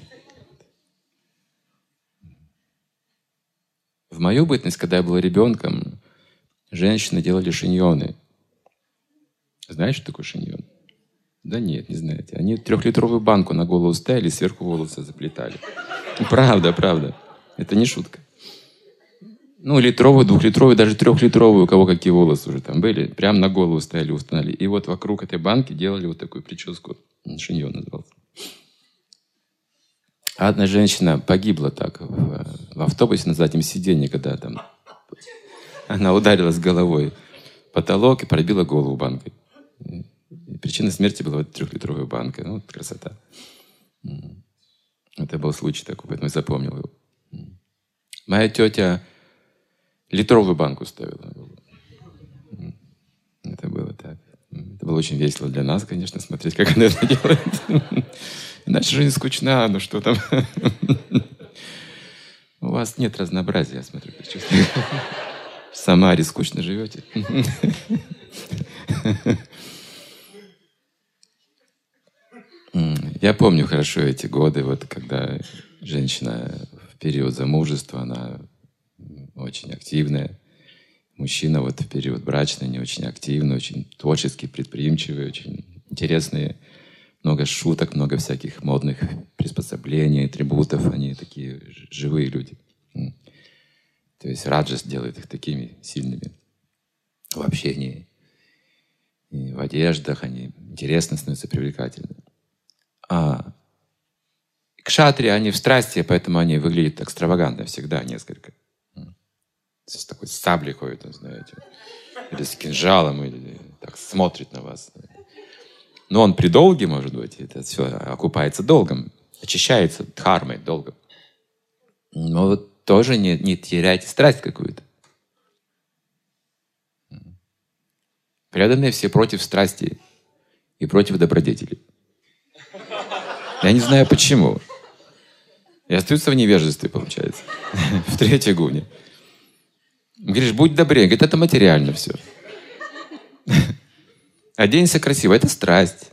В мою бытность, когда я был ребенком, женщины делали шиньоны. Знаете, что такое шиньон? Да нет, не знаете. Они 3-литровую банку на голову ставили, сверху волосы заплетали. Правда, правда. Это не шутка. Ну, литровую, 2-литровую, даже 3-литровую, у кого какие волосы уже там были, прям на голову ставили, установили. И вот вокруг этой банки делали вот такую прическу. Шиньон назывался. Одна женщина погибла так в автобусе на заднем сиденье, когда там она ударилась головой в потолок и пробила голову банкой. И причина смерти была вот 3-литровая банка. Ну, вот красота. Это был случай такой, поэтому я запомнил его. Моя тетя литровую банку ставила на голову. Это было так. Это было очень весело для нас, конечно, смотреть, как она это делает. Иначе жизнь скучна, ну что там. У вас нет разнообразия, я смотрю. В Самаре скучно живете. Я помню хорошо эти годы, вот когда женщина в период замужества, она очень активная. Мужчина вот в период брачный не очень активный, очень творческий, предприимчивый, очень интересные. Много шуток, много всяких модных приспособлений, атрибутов. Они такие живые люди. То есть раджас делает их такими сильными в общении. И в одеждах они интересно становятся, привлекательны. А кшатрии, они в страсти, поэтому они выглядят экстравагантно всегда несколько. С такой саблей ходит, знаете. Или с кинжалом, или так смотрит на вас. Но он при долге, может быть, это все окупается долгом, очищается дхармой, долгом. Но вот тоже не теряйте страсть какую-то. Преданные все против страсти и против добродетели. Я не знаю почему. И остаются в невежестве, получается. В третьей гуне. Говоришь, будь добрее. Говорит, это материально все. Оденься красиво. Это страсть.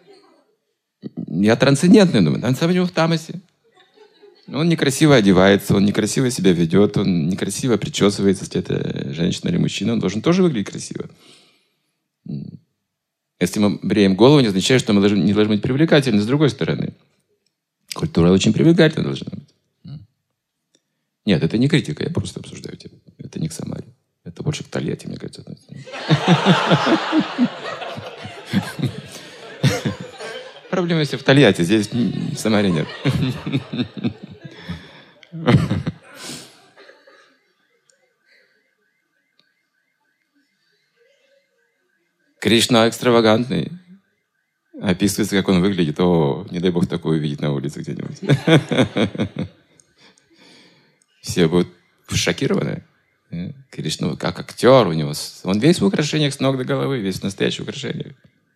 Я трансцендентный, думаю. Он сам в тамасе. Он некрасиво одевается, он некрасиво себя ведет, он некрасиво причесывается, если это женщина или мужчина, он должен тоже выглядеть красиво. Если мы бреем голову, не означает, что мы не должны быть привлекательны с другой стороны. Культура очень привлекательна должна быть. Нет, это не критика, я просто обсуждаю тебя. Это не к Самаре. Это больше к Тольятти, мне кажется. Проблема, если в Тольятти, здесь в Самаре нет. Кришна экстравагантный. Описывается, как он выглядит. О, не дай бог такое увидеть на улице где-нибудь. Все будут шокированы. Кришна как актер у него. Он весь в украшениях с ног до головы, весь в настоящих украшениях.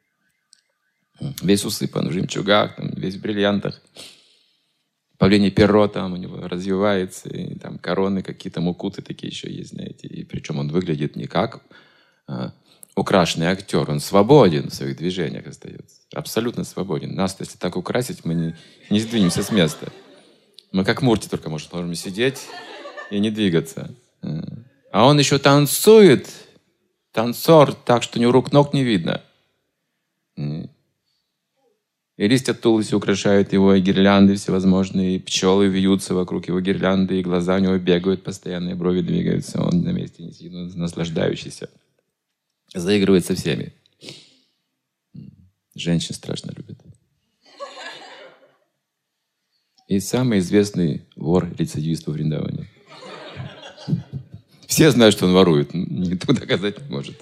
Весь усыпан в жемчугах, весь в бриллиантах. Павлине перо там у него развивается, и там короны какие-то, мукуты такие еще есть, знаете. И причем он выглядит не как украшенный актер, он свободен в своих движениях остается. Абсолютно свободен. Нас, если так украсить, мы не сдвинемся с места. Мы как Мурти только можем сидеть и не двигаться. А он еще танцует, танцор, так что у него рук-ног не видно. И листья тулуси украшают его, и гирлянды всевозможные, и пчелы вьются вокруг его гирлянды, и глаза у него бегают постоянно, и брови двигаются, он на месте не сидит, он наслаждающийся. Заигрывает со всеми. Женщин страшно любит. И самый известный вор-рецидивист во Вриндаване. Все знают, что он ворует, никто доказать не может.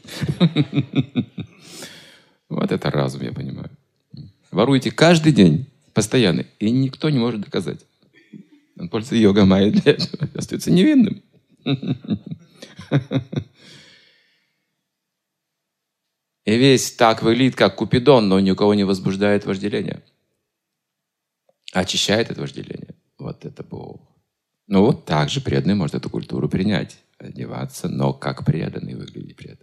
Вот это разум, я понимаю. Воруете каждый день, постоянно, и никто не может доказать. Он пользуется йога-майей для этого, остается невинным. И весь так выглядит, как Купидон, но никого не возбуждает вожделение. Очищает от вожделения. Вот это Бог. Ну вот так же преданный может эту культуру принять, одеваться, но как преданный выглядит преданный.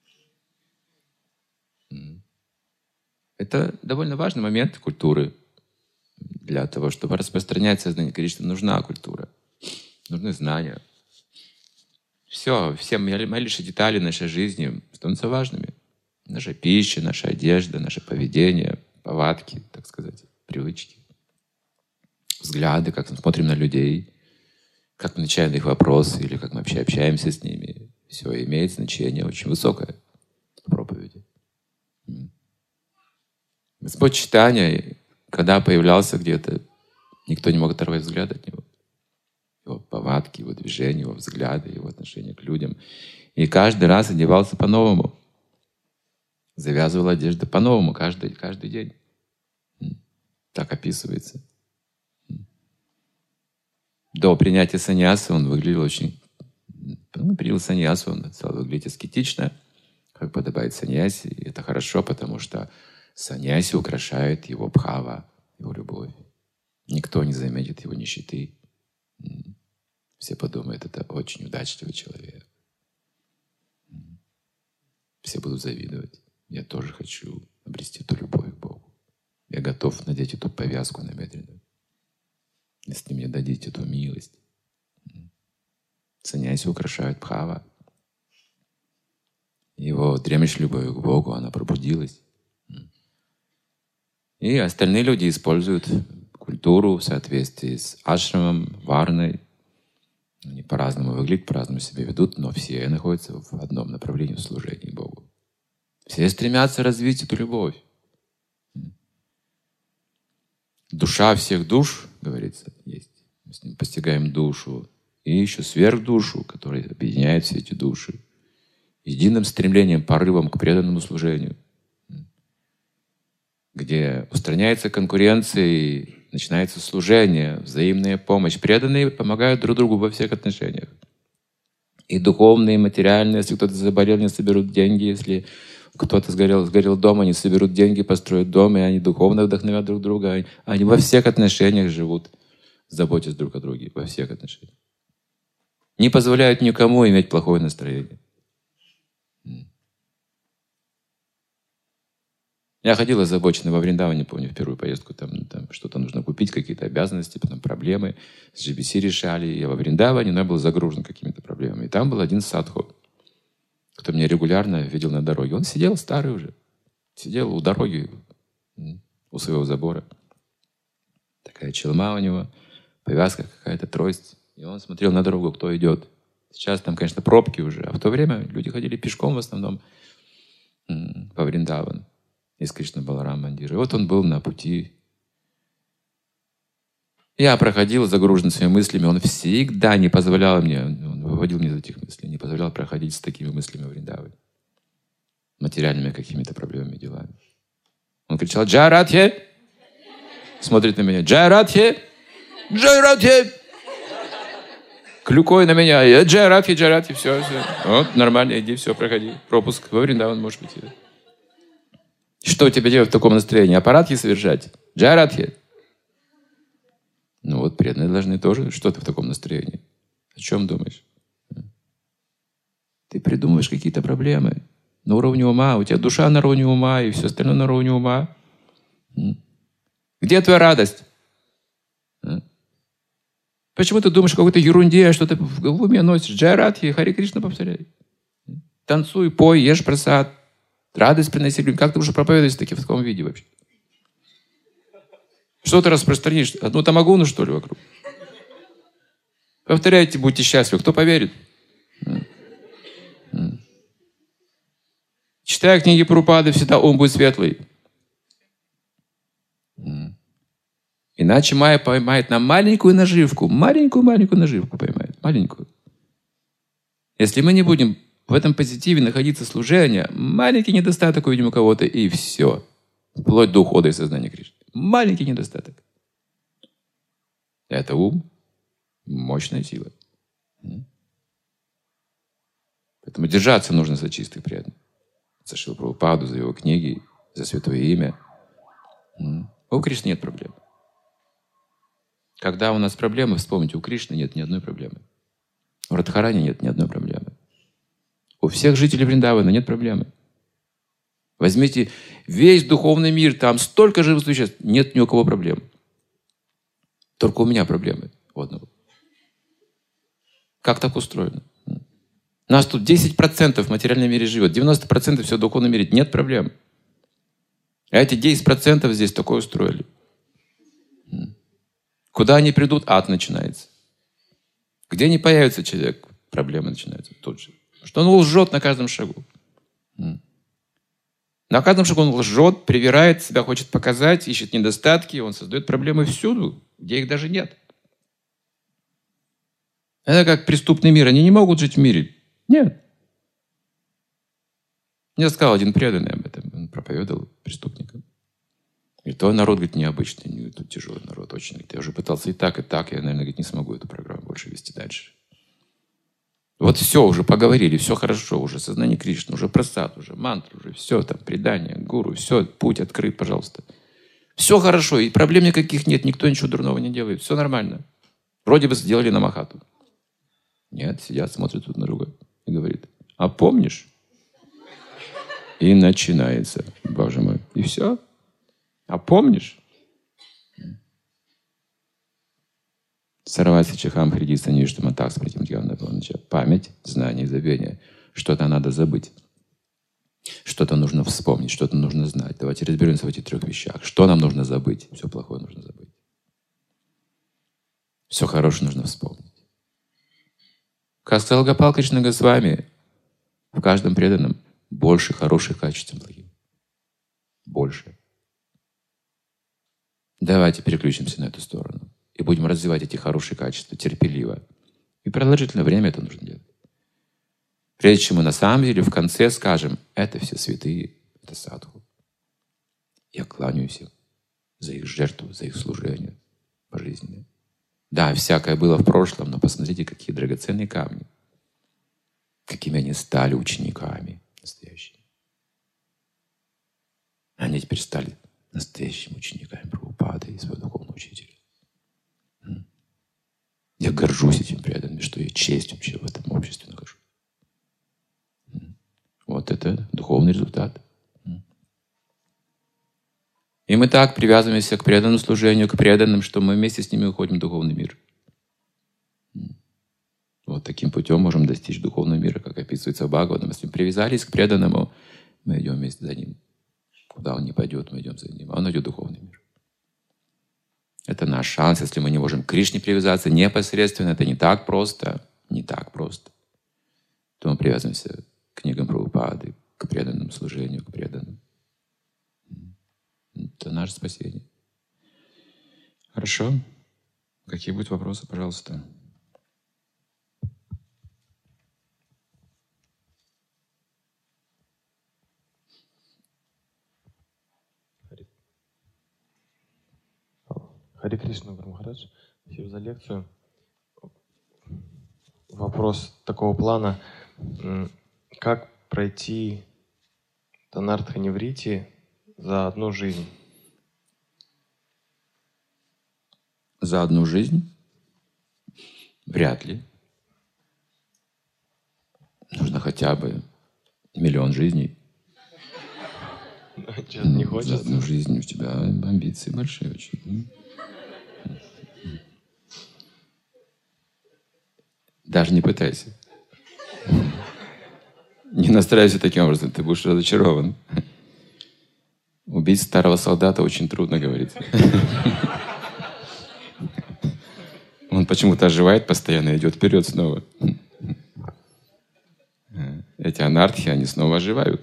Это довольно важный момент культуры. Для того, чтобы распространять сознание Кришны, нужна культура. Нужны знания. Все малейшие детали нашей жизни становятся важными. Наша пища, наша одежда, наше поведение, повадки, так сказать, привычки. Взгляды, как мы смотрим на людей, как мы отвечаем на их вопросы или как мы вообще общаемся с ними. Все имеет значение очень высокое в проповеди. Господь Чайтанья, когда появлялся где-то, никто не мог оторвать взгляд от него. Его повадки, его движения, его взгляды, его отношения к людям. И каждый раз одевался по-новому. Завязывал одежду по-новому каждый день. Так описывается. До принятия саньяса он выглядел очень... Он принял саньясу, он стал выглядеть аскетично, как подобает саньяси. И это хорошо, потому что саньяси украшает его бхава, его любовь. Никто не заметит его нищеты. Все подумают, это очень удачливый человек. Все будут завидовать. Я тоже хочу обрести эту любовь к Богу. Я готов надеть эту повязку набедренную, если мне дадите эту милость. Саньяси украшают бхава. Его дремлющая любовь к Богу, она пробудилась. И остальные люди используют культуру в соответствии с ашрамом, варной. Они по-разному выглядят, по-разному себя ведут, но все находятся в одном направлении, в служении Богу. Все стремятся развить эту любовь. Душа всех душ, говорится, есть. Мы с ним постигаем душу. И еще сверхдушу, которая объединяет все эти души. Единым стремлением, порывом к преданному служению. Где устраняется конкуренция и начинается служение, взаимная помощь. Преданные помогают друг другу во всех отношениях. И духовные, и материальные. Если кто-то заболел, они соберут деньги. Если кто-то сгорел дом, они соберут деньги, построят дом, и они духовно вдохновят друг друга. Они во всех отношениях живут, заботясь друг о друге. Во всех отношениях. Не позволяют никому иметь плохое настроение. Я ходил озабоченный во Вриндаване, помню, в первую поездку, там что-то нужно купить, какие-то обязанности, потом проблемы. С GBC решали. Я во Вриндаване, но я был загружен какими-то проблемами. И там был один садху, кто меня регулярно видел на дороге. Он сидел, старый уже. Сидел у дороги, у своего забора. Такая челма у него, повязка какая-то, трость. И он смотрел на дорогу, кто идет. Сейчас там, конечно, пробки уже. А в то время люди ходили пешком в основном по Вриндавану. Из Кришна-Баларам-мандира. И вот он был на пути. Я проходил загружен своими мыслями. Он всегда не позволял мне, он выводил меня из этих мыслей, не позволял проходить с такими мыслями в Вриндаване. Материальными какими-то проблемами, делами. Он кричал: «Джай Радхе!» Смотрит на меня: «Джай Радхе! Джай Радхе!» Клюкой на меня: «Джай Радхе, Джай Радхе!» Все. Вот, нормально, иди, все, проходи. Пропуск во Вриндаван можешь пойти. Что тебе делать в таком настроении? Аппаратхи совершать? Джайрадхи? Ну вот, преданные должны тоже. Что ты в таком настроении? О чем думаешь? Ты придумываешь какие-то проблемы на уровне ума. У тебя душа на уровне ума, и все остальное на уровне ума. Где твоя радость? Почему ты думаешь о какой-то ерунде, что ты в уме носишь? Джайрадхи, Хари Кришна повторяй. Танцуй, пой, ешь прасад. Радость приноси людям. Как ты уже проповедуешь в таком виде вообще? Что ты распространишь? Одну тамагуну, что ли, вокруг? Повторяйте, будьте счастливы. Кто поверит? Читая книги Прабхупады, всегда ум будет светлый. Иначе Майя поймает нам маленькую наживку. Маленькую наживку поймает. Маленькую. Если мы не будем в этом позитиве находиться служения, маленький недостаток увидим у кого-то, и все. Вплоть до ухода из сознания Кришны. Маленький недостаток. Это ум. Мощная сила. Поэтому держаться нужно за чистых преданных. За Шрилу Прабхупаду, за его книги, за святое имя. У Кришны нет проблем. Когда у нас проблемы, вспомните, у Кришны нет ни одной проблемы. У Радхарани нет ни одной проблемы. У всех жителей Вриндавана нет проблемы. Возьмите весь духовный мир, там столько живых существ, нет ни у кого проблем. Только у меня проблемы у одного. Как так устроено? У нас тут 10% в материальном мире живет, 90% все в духовном мире, нет проблем. А эти 10% здесь такое устроили. Куда они придут, ад начинается. Где не появится человек, проблемы начинаются тут же. Потому что он лжет на каждом шагу. На каждом шагу он лжет, привирает, себя хочет показать, ищет недостатки, он создает проблемы всюду, где их даже нет. Это как преступный мир. Они не могут жить в мире. Нет. Мне сказал один преданный об этом. Он проповедовал преступникам. И то народ, говорит, необычный. Тут тяжелый народ очень. Говорит, я уже пытался и так. Я, наверное, говорит, не смогу эту программу больше вести дальше. Вот все, уже поговорили, все хорошо, уже сознание Кришны, уже прасад, уже мантра, уже все, там, предание, гуру, все, путь открыт, пожалуйста. Все хорошо, и проблем никаких нет, никто ничего дурного не делает, все нормально. Вроде бы сделали намахату. Нет, сидят, смотрят тут на друга и говорит, а помнишь? И начинается, Боже мой, и все. А помнишь? Сарваси Чахам Хридиса Ништама так спрятим явно полноча. Память, знание, забвение. Что-то надо забыть. Что-то нужно вспомнить, что-то нужно знать. Давайте разберемся в этих 3 вещах. Что нам нужно забыть? Все плохое нужно забыть. Все хорошее нужно вспомнить. Как сказал Гопал Кришна Госвами, в каждом преданном больше хороших качеств, чем плохих. Больше. Давайте переключимся на эту сторону. И будем развивать эти хорошие качества терпеливо. И продолжительное время это нужно делать. Прежде чем мы на самом деле в конце скажем, это все святые, это садху. Я кланяюсь им за их жертву, за их служение пожизненное. Да, всякое было в прошлом, но посмотрите, какие драгоценные камни. Какими они стали учениками настоящими. Они теперь стали настоящими учениками Прабхупады и своего духовного учителя. Я горжусь этим преданными, что я честь вообще в этом обществе нахожу. Вот это духовный результат. И мы так привязываемся к преданному служению, к преданным, что мы вместе с ними уходим в духовный мир. Вот таким путем можем достичь духовного мира, как описывается в Бхагаватам. Если мы привязались к преданному, мы идем вместе за ним. Куда он не пойдет, мы идем за ним. А он идет в духовный мир. Это наш шанс, если мы не можем к Кришне привязаться непосредственно. Это не так просто. Не так просто. То мы привязываемся к книгам Прабхупады, к преданному служению, к преданным. Это наше спасение. Хорошо? Какие будут вопросы, пожалуйста? Харе Кришна, Гуру Махарадж. Спасибо за лекцию. Вопрос такого плана. Как пройти Танартха Ниврити за одну жизнь? За одну жизнь? Вряд ли. Нужно хотя бы 1 миллион жизней. Честно, не хочется. За одну жизнь у тебя амбиции большие очень. Даже не пытайся. Не настраивайся таким образом, ты будешь разочарован. У Убить старого солдата очень трудно, говорится. Он почему-то оживает постоянно и идет вперед снова. Эти анархи, они снова оживают.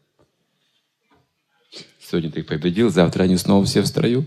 Сегодня ты их победил, завтра они снова все в строю.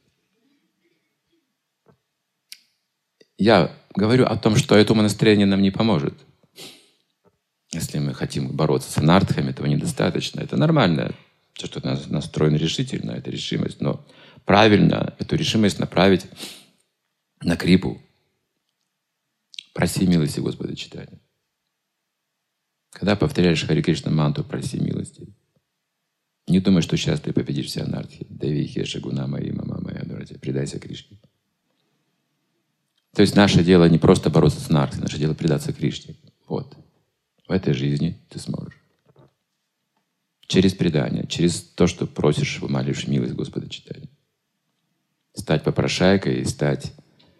Я говорю о том, что это умонастроение нам не поможет. Если мы хотим бороться с анархами, этого недостаточно. Это нормально, что настроен решительно, это решимость. Но правильно эту решимость направить на крипу. Проси милости Господа читания. Когда повторяешь Хари Кришна мантру, проси милости. Не думай, что сейчас ты победишь все анархии. Дави хеша гуна мои, мама моя, предайся Кришне. То есть наше дело не просто бороться с анархией, наше дело предаться Кришне. Вот. В этой жизни ты сможешь. Через предание, через то, что просишь, молишь милость Господа читания. Стать попрошайкой и стать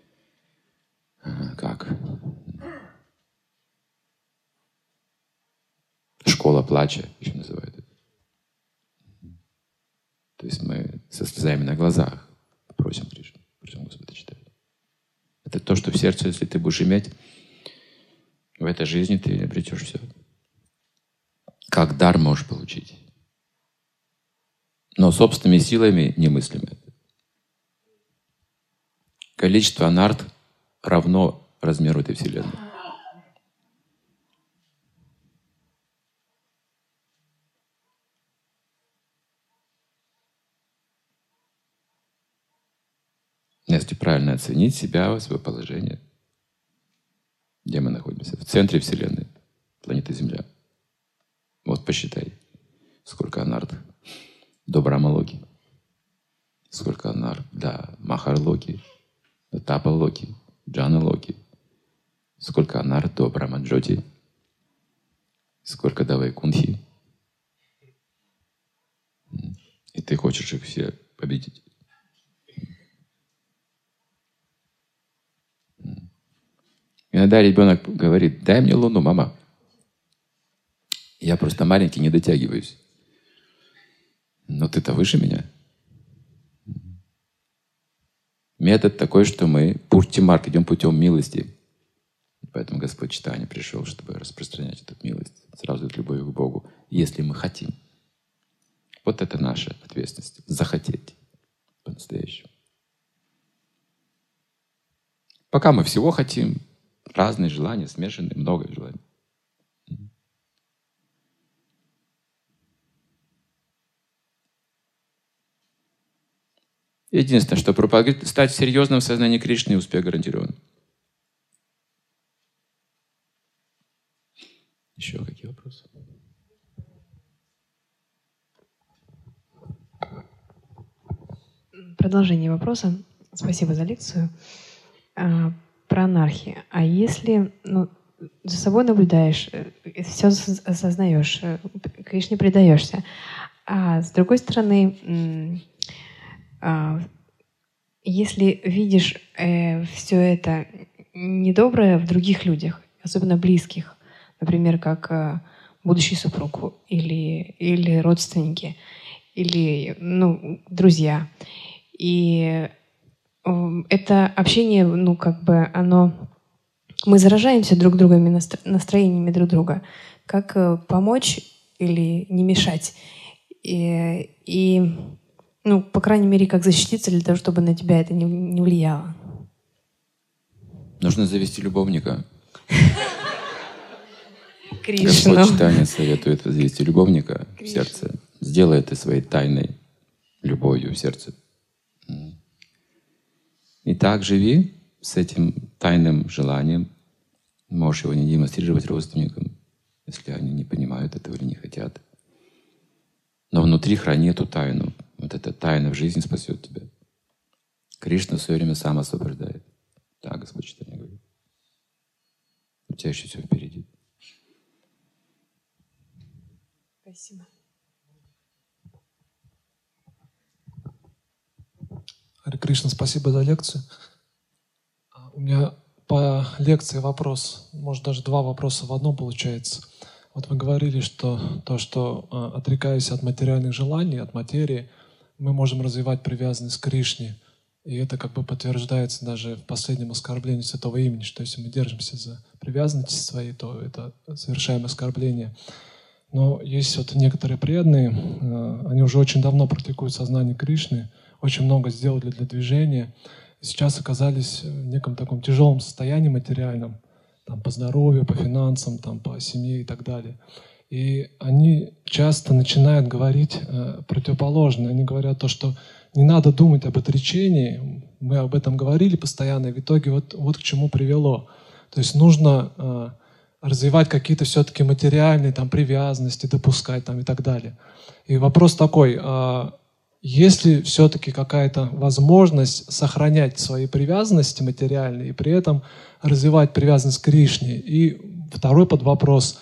как? Школа плача еще называют это. То есть мы со слезами на глазах просим Кришну, просим Господа читания. Это то, что в сердце, если ты будешь иметь, в этой жизни ты обретешь все. Как дар можешь получить. Но собственными силами немыслимо это. Количество анарт равно размеру этой Вселенной. Если правильно оценить себя, свое положение, где мы находимся? В центре Вселенной, планеты Земля. Вот посчитай, сколько анарт до Брахма-локи, сколько анарт до Махар-локи, до Тапа-локи, Джана-локи, сколько анарт до Брахма-джоти, сколько до Вайкунхи. И ты хочешь их все победить. Иногда ребенок говорит: дай мне Луну, мама. Я просто маленький, не дотягиваюсь. Но ты-то выше меня. Метод такой, что мы пурти-марк, идем путем милости. Поэтому Господь читания пришел, чтобы распространять эту милость, сразу эту любовь к Богу, если мы хотим. Вот это наша ответственность. Захотеть по-настоящему. Пока мы всего хотим, разные желания, смешанные, много желаний. Единственное, что Прабхупада говорит, стать серьезным в сознании Кришны, и успех гарантирован. Еще какие вопросы? Продолжение вопроса. Спасибо за лекцию. Про анархию. А если за собой наблюдаешь, все осознаешь, Кришне предаешься, а с другой стороны, если видишь все это недоброе в других людях, особенно близких, например, как будущий супруг или родственники, или друзья, и это общение, мы заражаемся друг другом, настроениями друг друга. Как помочь или не мешать? По крайней мере, как защититься для того, чтобы на тебя это не влияло? Нужно завести любовника. Кришну. Господь читания советует завести любовника в сердце. Сделай это своей тайной любовью в сердце. И так живи с этим тайным желанием. Можешь его не демонстрировать родственникам, если они не понимают этого или не хотят. Но внутри храни эту тайну. Вот эта тайна в жизни спасет тебя. Кришна в свое время сам освобождает. Так Господь читания говорит. У тебя еще все впереди. Спасибо. Харе Кришна, спасибо за лекцию. У меня по лекции вопрос, может даже два вопроса в одном получается. Вот вы говорили, что то, что отрекаюсь от материальных желаний, от материи, мы можем развивать привязанность к Кришне. И это как бы подтверждается даже в последнем оскорблении святого имени, что если мы держимся за привязанности своей, то это совершаем оскорбление. Но есть вот некоторые преданные, они уже очень давно практикуют сознание Кришны, очень много сделали для движения, и сейчас оказались в неком таком тяжелом состоянии материальном, там, по здоровью, по финансам, там, по семье и так далее. И они часто начинают говорить противоположное. Они говорят то, что не надо думать об отречении. Мы об этом говорили постоянно, и в итоге вот к чему привело. То есть нужно развивать какие-то все-таки материальные там, привязанности, допускать там, и так далее. И вопрос такой, есть ли все-таки какая-то возможность сохранять свои привязанности материальные и при этом развивать привязанность к Кришне? И второй подвопрос,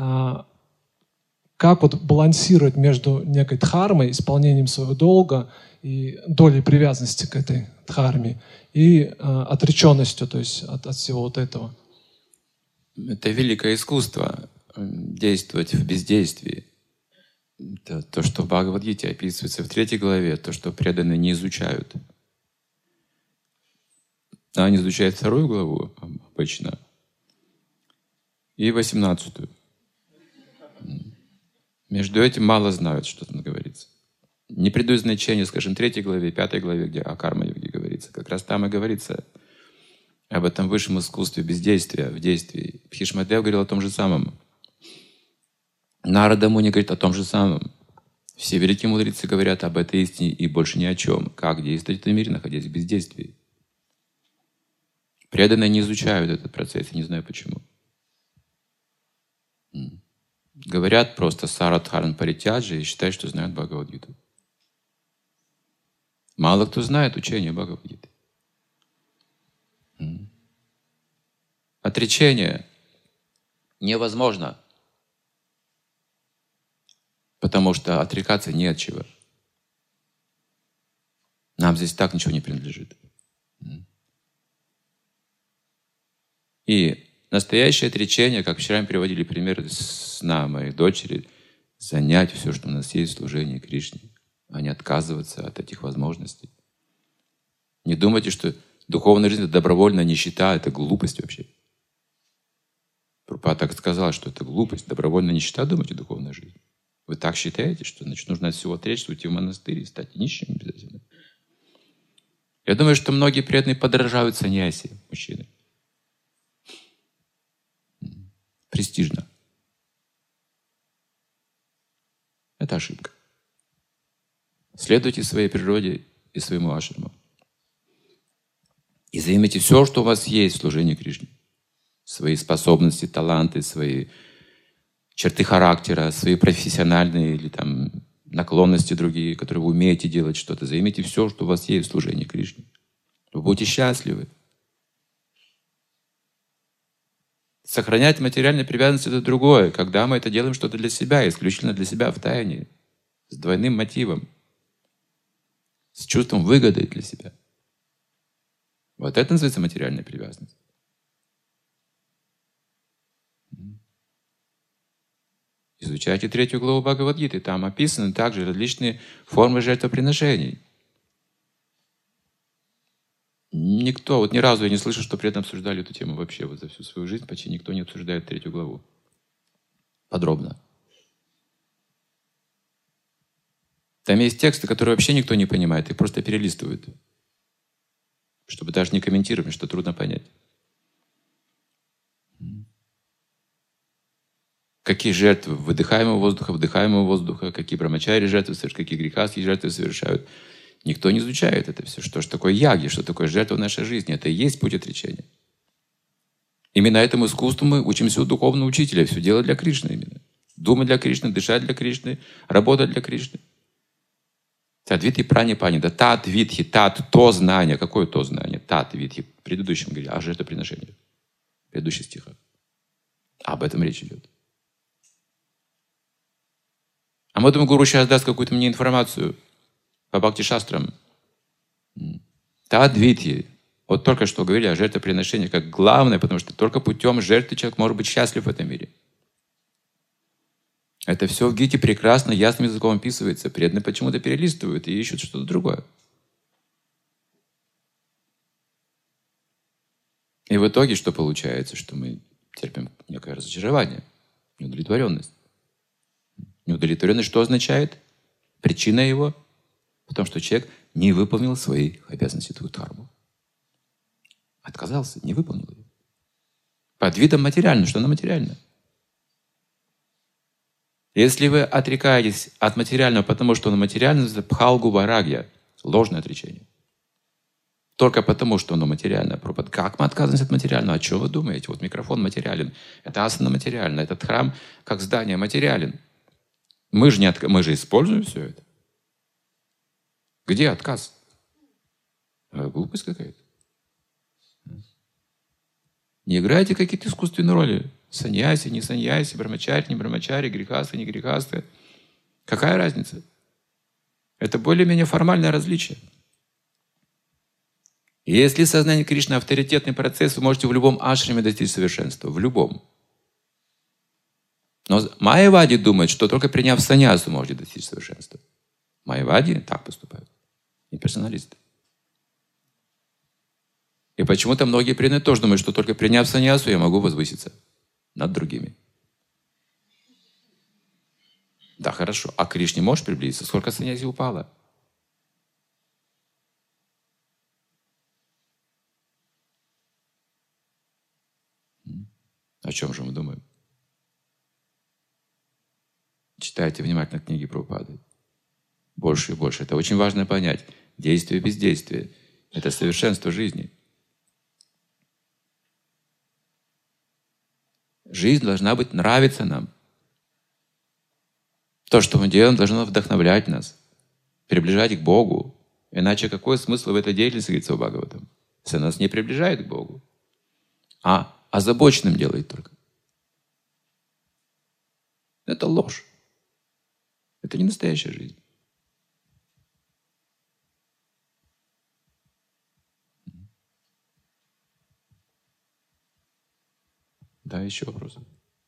как вот балансировать между некой дхармой, исполнением своего долга и долей привязанности к этой дхарме и отреченностью, то есть от всего вот этого? Это великое искусство — действовать в бездействии. Это то, что в Бхагавад-гите описывается в 3 главе, то, что преданные не изучают. Они изучают 2 главу обычно и 18. Между этим мало знают, что там говорится. Не придают значения, скажем, 3 главе, 5 главе, где о карма-йоге говорится. Как раз там и говорится об этом высшем искусстве бездействия в действии. Бхишмадев говорил о том же самом. Нарада Муни говорит о том же самом. Все великие мудрецы говорят об этой истине и больше ни о чем. Как действовать в этом мире, находясь в бездействии? Преданные не изучают этот процесс, я не знаю почему. Говорят просто Сарадхаран Паритяджи и считают, что знают Бхагавад-гиту. Мало кто знает учение Бхагавад-гиты. Отречение невозможно, потому что отрекаться не от чего. Нам здесь так ничего не принадлежит. И настоящее отречение, как вчера мы приводили пример сна моей дочери, занять все, что у нас есть в служении Кришне, а не отказываться от этих возможностей. Не думайте, что духовная жизнь — это добровольная нищета, это глупость вообще. Прабхупада так сказал, что это глупость, добровольная нищета, думаете, духовная жизнь. Вы так считаете, что значит, нужно от всего отречься, уйти в монастырь и стать нищим обязательно? Я думаю, что многие преданные подражают саньяси, мужчины. Престижно. Это ошибка. Следуйте своей природе и своему ашраму. И займите все, что у вас есть в служении Кришне. Свои способности, таланты, свои черты характера, свои профессиональные или там наклонности другие, которые вы умеете делать что-то. Займите все, что у вас есть в служении Кришне. Вы будете счастливы. Сохранять материальную привязанность — это другое. Когда мы это делаем что-то для себя, исключительно для себя в тайне, с двойным мотивом, с чувством выгоды для себя. Вот это называется материальная привязанность. Изучайте 3 главу Бхагавад-гиты. Там описаны также различные формы жертвоприношений. Никто, вот ни разу я не слышал, что при этом обсуждали эту тему вообще. Вот за всю свою жизнь почти никто не обсуждает 3 главу. Подробно. Там есть тексты, которые вообще никто не понимает, их просто перелистывают. Чтобы даже не комментировать, что трудно понять. Какие жертвы выдыхаемого воздуха, какие брамачари жертвы совершают, какие грехастские жертвы совершают. Никто не изучает это все. Что же такое яги, что такое жертва в нашей жизни. Это и есть путь отречения. Именно этому искусству мы учимся у духовного учителя. Все делать для Кришны именно. Думать для Кришны, дышать для Кришны, работать для Кришны. Тадвитхи пранипани. Да тат витхи, тат, то знание. Какое то знание? Тат витхи. В предыдущем говорили о жертвоприношениях. В предыдущих стихах. Об этом речь идет. А мы думаем, гуру сейчас даст какую-то мне информацию по бхакти-шастрам. Тадвитхи. Вот только что говорили о жертвоприношении как главное, потому что только путем жертвы человек может быть счастлив в этом мире. Это все в Гите прекрасно, ясным языком описывается. Преданные почему-то перелистывают и ищут что-то другое. И в итоге что получается? Что мы терпим некое разочарование, неудовлетворенность. Неудовлетворенность что означает? Причина его в том, что человек не выполнил своих обязанностей дхарму. Отказался, не выполнил ее. Под видом материального. Что оно материально? Если вы отрекаетесь от материального, потому что оно материально, это пхалгу варагья, ложное отречение. Только потому, что оно материальное. Как мы отказываемся от материального? О чем вы думаете? Вот микрофон материален, это асана материально, этот храм, как здание, материален. Мы же используем все это. Где отказ? Глупость какая-то. Не играйте какие-то искусственные роли. Саньяси, не саньяси, брамачари, не брамачари, грехасты, не грехасты. Какая разница? Это более-менее формальное различие. И если сознание Кришны авторитетный процесс, вы можете в любом ашраме достичь совершенства. В любом. Но майявади думает, что только приняв саньясу можете достичь совершенства. Майявади так поступают. И персоналисты. И почему-то многие преданные тоже думают, что только приняв саньясу, я могу возвыситься над другими. Да, хорошо. А к Кришне можешь приблизиться? Сколько саньяси упало? О чем же мы думаем? Читайте внимательно книги Прабхупады. Больше и больше. Это очень важно понять. Действие и бездействие. Это совершенство жизни. Жизнь должна быть нравиться нам. То, что мы делаем, должно вдохновлять нас, приближать к Богу. Иначе какой смысл в этой деятельности, говорится в Бхагаватам? Если нас не приближает к Богу, а озабоченным делает только. Это ложь. Это не настоящая жизнь. Да, еще вопросы?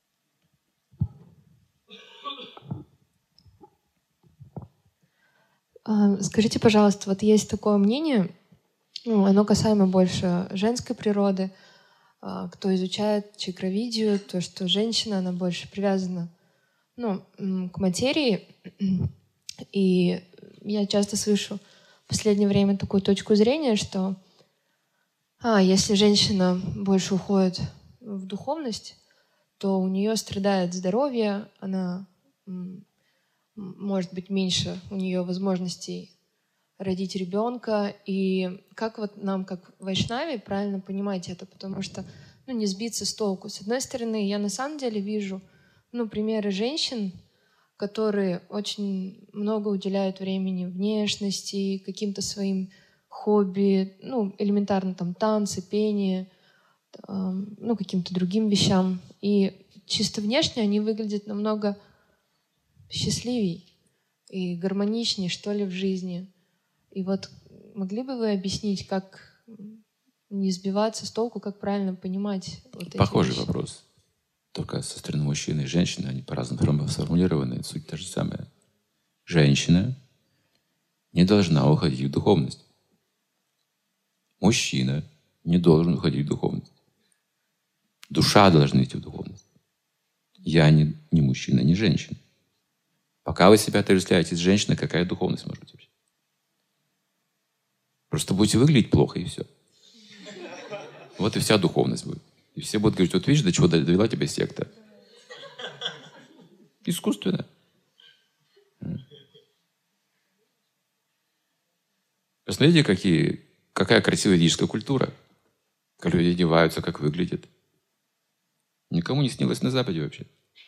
Скажите, пожалуйста, вот есть такое мнение, оно касаемо больше женской природы, кто изучает чакравидию, то, что женщина, она больше привязана к материи. И я часто слышу в последнее время такую точку зрения, что если женщина больше уходит в духовность, то у нее страдает здоровье, она может быть меньше у нее возможностей родить ребенка. И как вот нам, как вайшнаве, правильно понимать это? Потому что не сбиться с толку. С одной стороны, я на самом деле вижу примеры женщин, которые очень много уделяют времени внешности, каким-то своим хобби, элементарно там танцы, пение, каким-то другим вещам. И чисто внешне они выглядят намного счастливей и гармоничнее, что ли, в жизни. И вот могли бы вы объяснить, как не сбиваться с толку, как правильно понимать вот эти Похожий вещи? вопрос. Только со стороны мужчины и женщины, они по-разному сформулированы, суть та же самая. Женщина не должна уходить в духовность. Мужчина не должен уходить в духовность. Душа должна идти в духовность. Я не мужчина, не женщина. Пока вы себя отождествляете с женщиной, какая духовность может быть вообще? Просто будете выглядеть плохо, и все. Вот и вся духовность будет. И все будут говорить, вот видишь, до чего довела тебя секта. Искусственно. Посмотрите, какая красивая ведическая культура. Как люди одеваются, как выглядят. Никому не снилось на Западе вообще.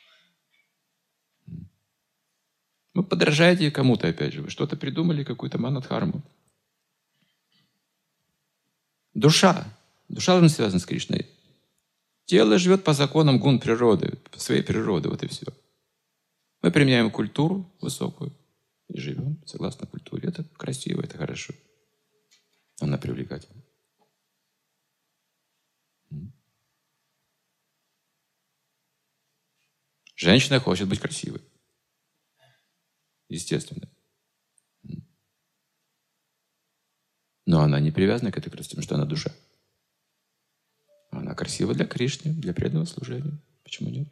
Вы подражаете кому-то, опять же. Вы что-то придумали, какую-то манадхарму. Душа. Душа должна связана с Кришной. Тело живет по законам гун природы, по своей природе, вот и все. Мы применяем культуру высокую и живем согласно культуре. Это красиво, это хорошо. Она привлекательна. Женщина хочет быть красивой. естественно. Но она не привязана к этой красоте, потому что она душа. Она красива для Кришны, для преданного служения. Почему нет?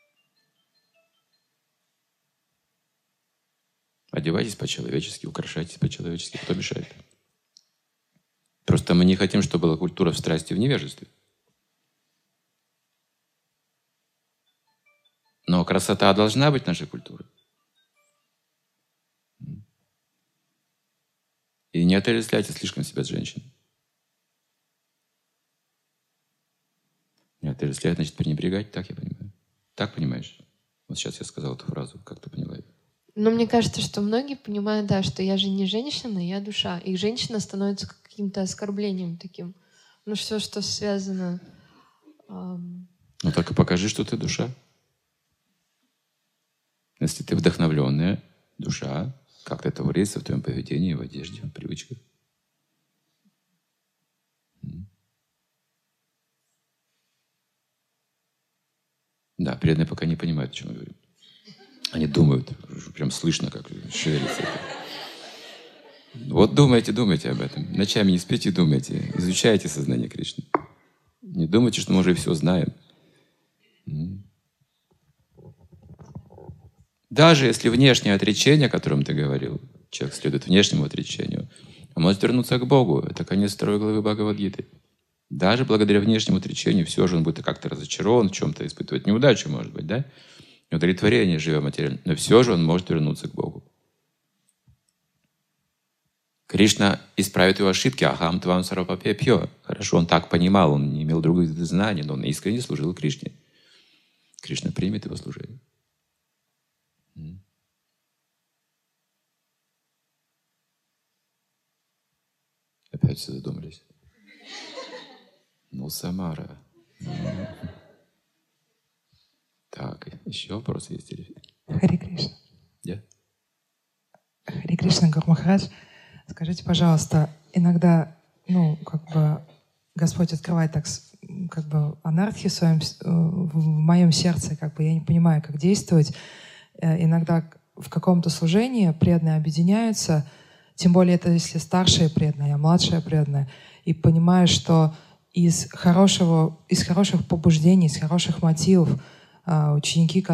Одевайтесь по-человечески, украшайтесь по-человечески. Кто мешает? Просто мы не хотим, чтобы была культура в страсти и в невежестве. Но красота должна быть нашей культурой. И не отождествляйте слишком себя с женщиной. Не отождествлять, значит, пренебрегать, так я понимаю. Так понимаешь? Вот сейчас я сказал эту фразу, как ты поняла ее? Но мне кажется, что многие понимают, да, что я же не женщина, я душа. И женщина становится каким-то оскорблением таким. Ну, все, что связано... Ну, так и покажи, что ты душа. Если ты вдохновленная душа, как это выразится в твоем поведении, в одежде, в привычках. Да, преданные пока не понимают, о чем я говорю. Они думают, прям слышно, как шевелится. Вот думайте об этом. Ночами не спите, думайте. Изучайте сознание Кришны. Не думайте, что мы уже все знаем. Даже если внешнее отречение, о котором ты говорил, человек следует внешнему отречению, он может вернуться к Богу. Это конец 2 главы Бхагавад-гиты. Даже благодаря внешнему отречению все же он будет как-то разочарован, в чем-то испытывать неудачу, может быть, да? Удовлетворение, живя материально. Но все же он может вернуться к Богу. Кришна исправит его ошибки. Ахам твам сарвапапьё. Хорошо, он так понимал, он не имел других знаний, но он искренне служил Кришне. Кришна примет его служение. Опять все задумались. Ну, Самара. Так, еще вопросы есть? Хари Кришна. Yeah. Хари Кришна, Гуру Махарадж, скажите, пожалуйста, иногда, Господь открывает так, анархию в моем сердце, я не понимаю, как действовать. Иногда в каком-то служении преданные объединяются, тем более это если старшие преданные, а младшие преданные, и понимаю, что из хороших побуждений, из хороших мотивов ученики,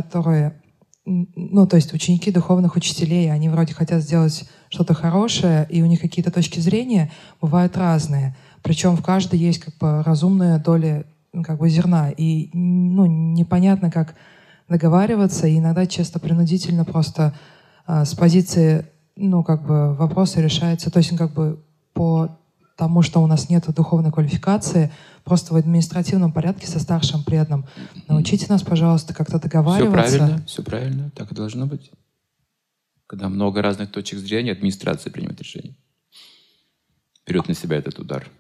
ученики духовных учителей, они вроде хотят сделать что-то хорошее, и у них какие-то точки зрения бывают разные. Причем в каждой есть разумная доля зерна. И непонятно, как договариваться, и иногда чисто принудительно просто с позиции вопросы решаются. То есть по тому, что у нас нет духовной квалификации, просто в административном порядке со старшим преданным. Научите нас, пожалуйста, как-то договариваться. Все правильно, так и должно быть. Когда много разных точек зрения, администрация принимает решение. Берет на себя этот удар.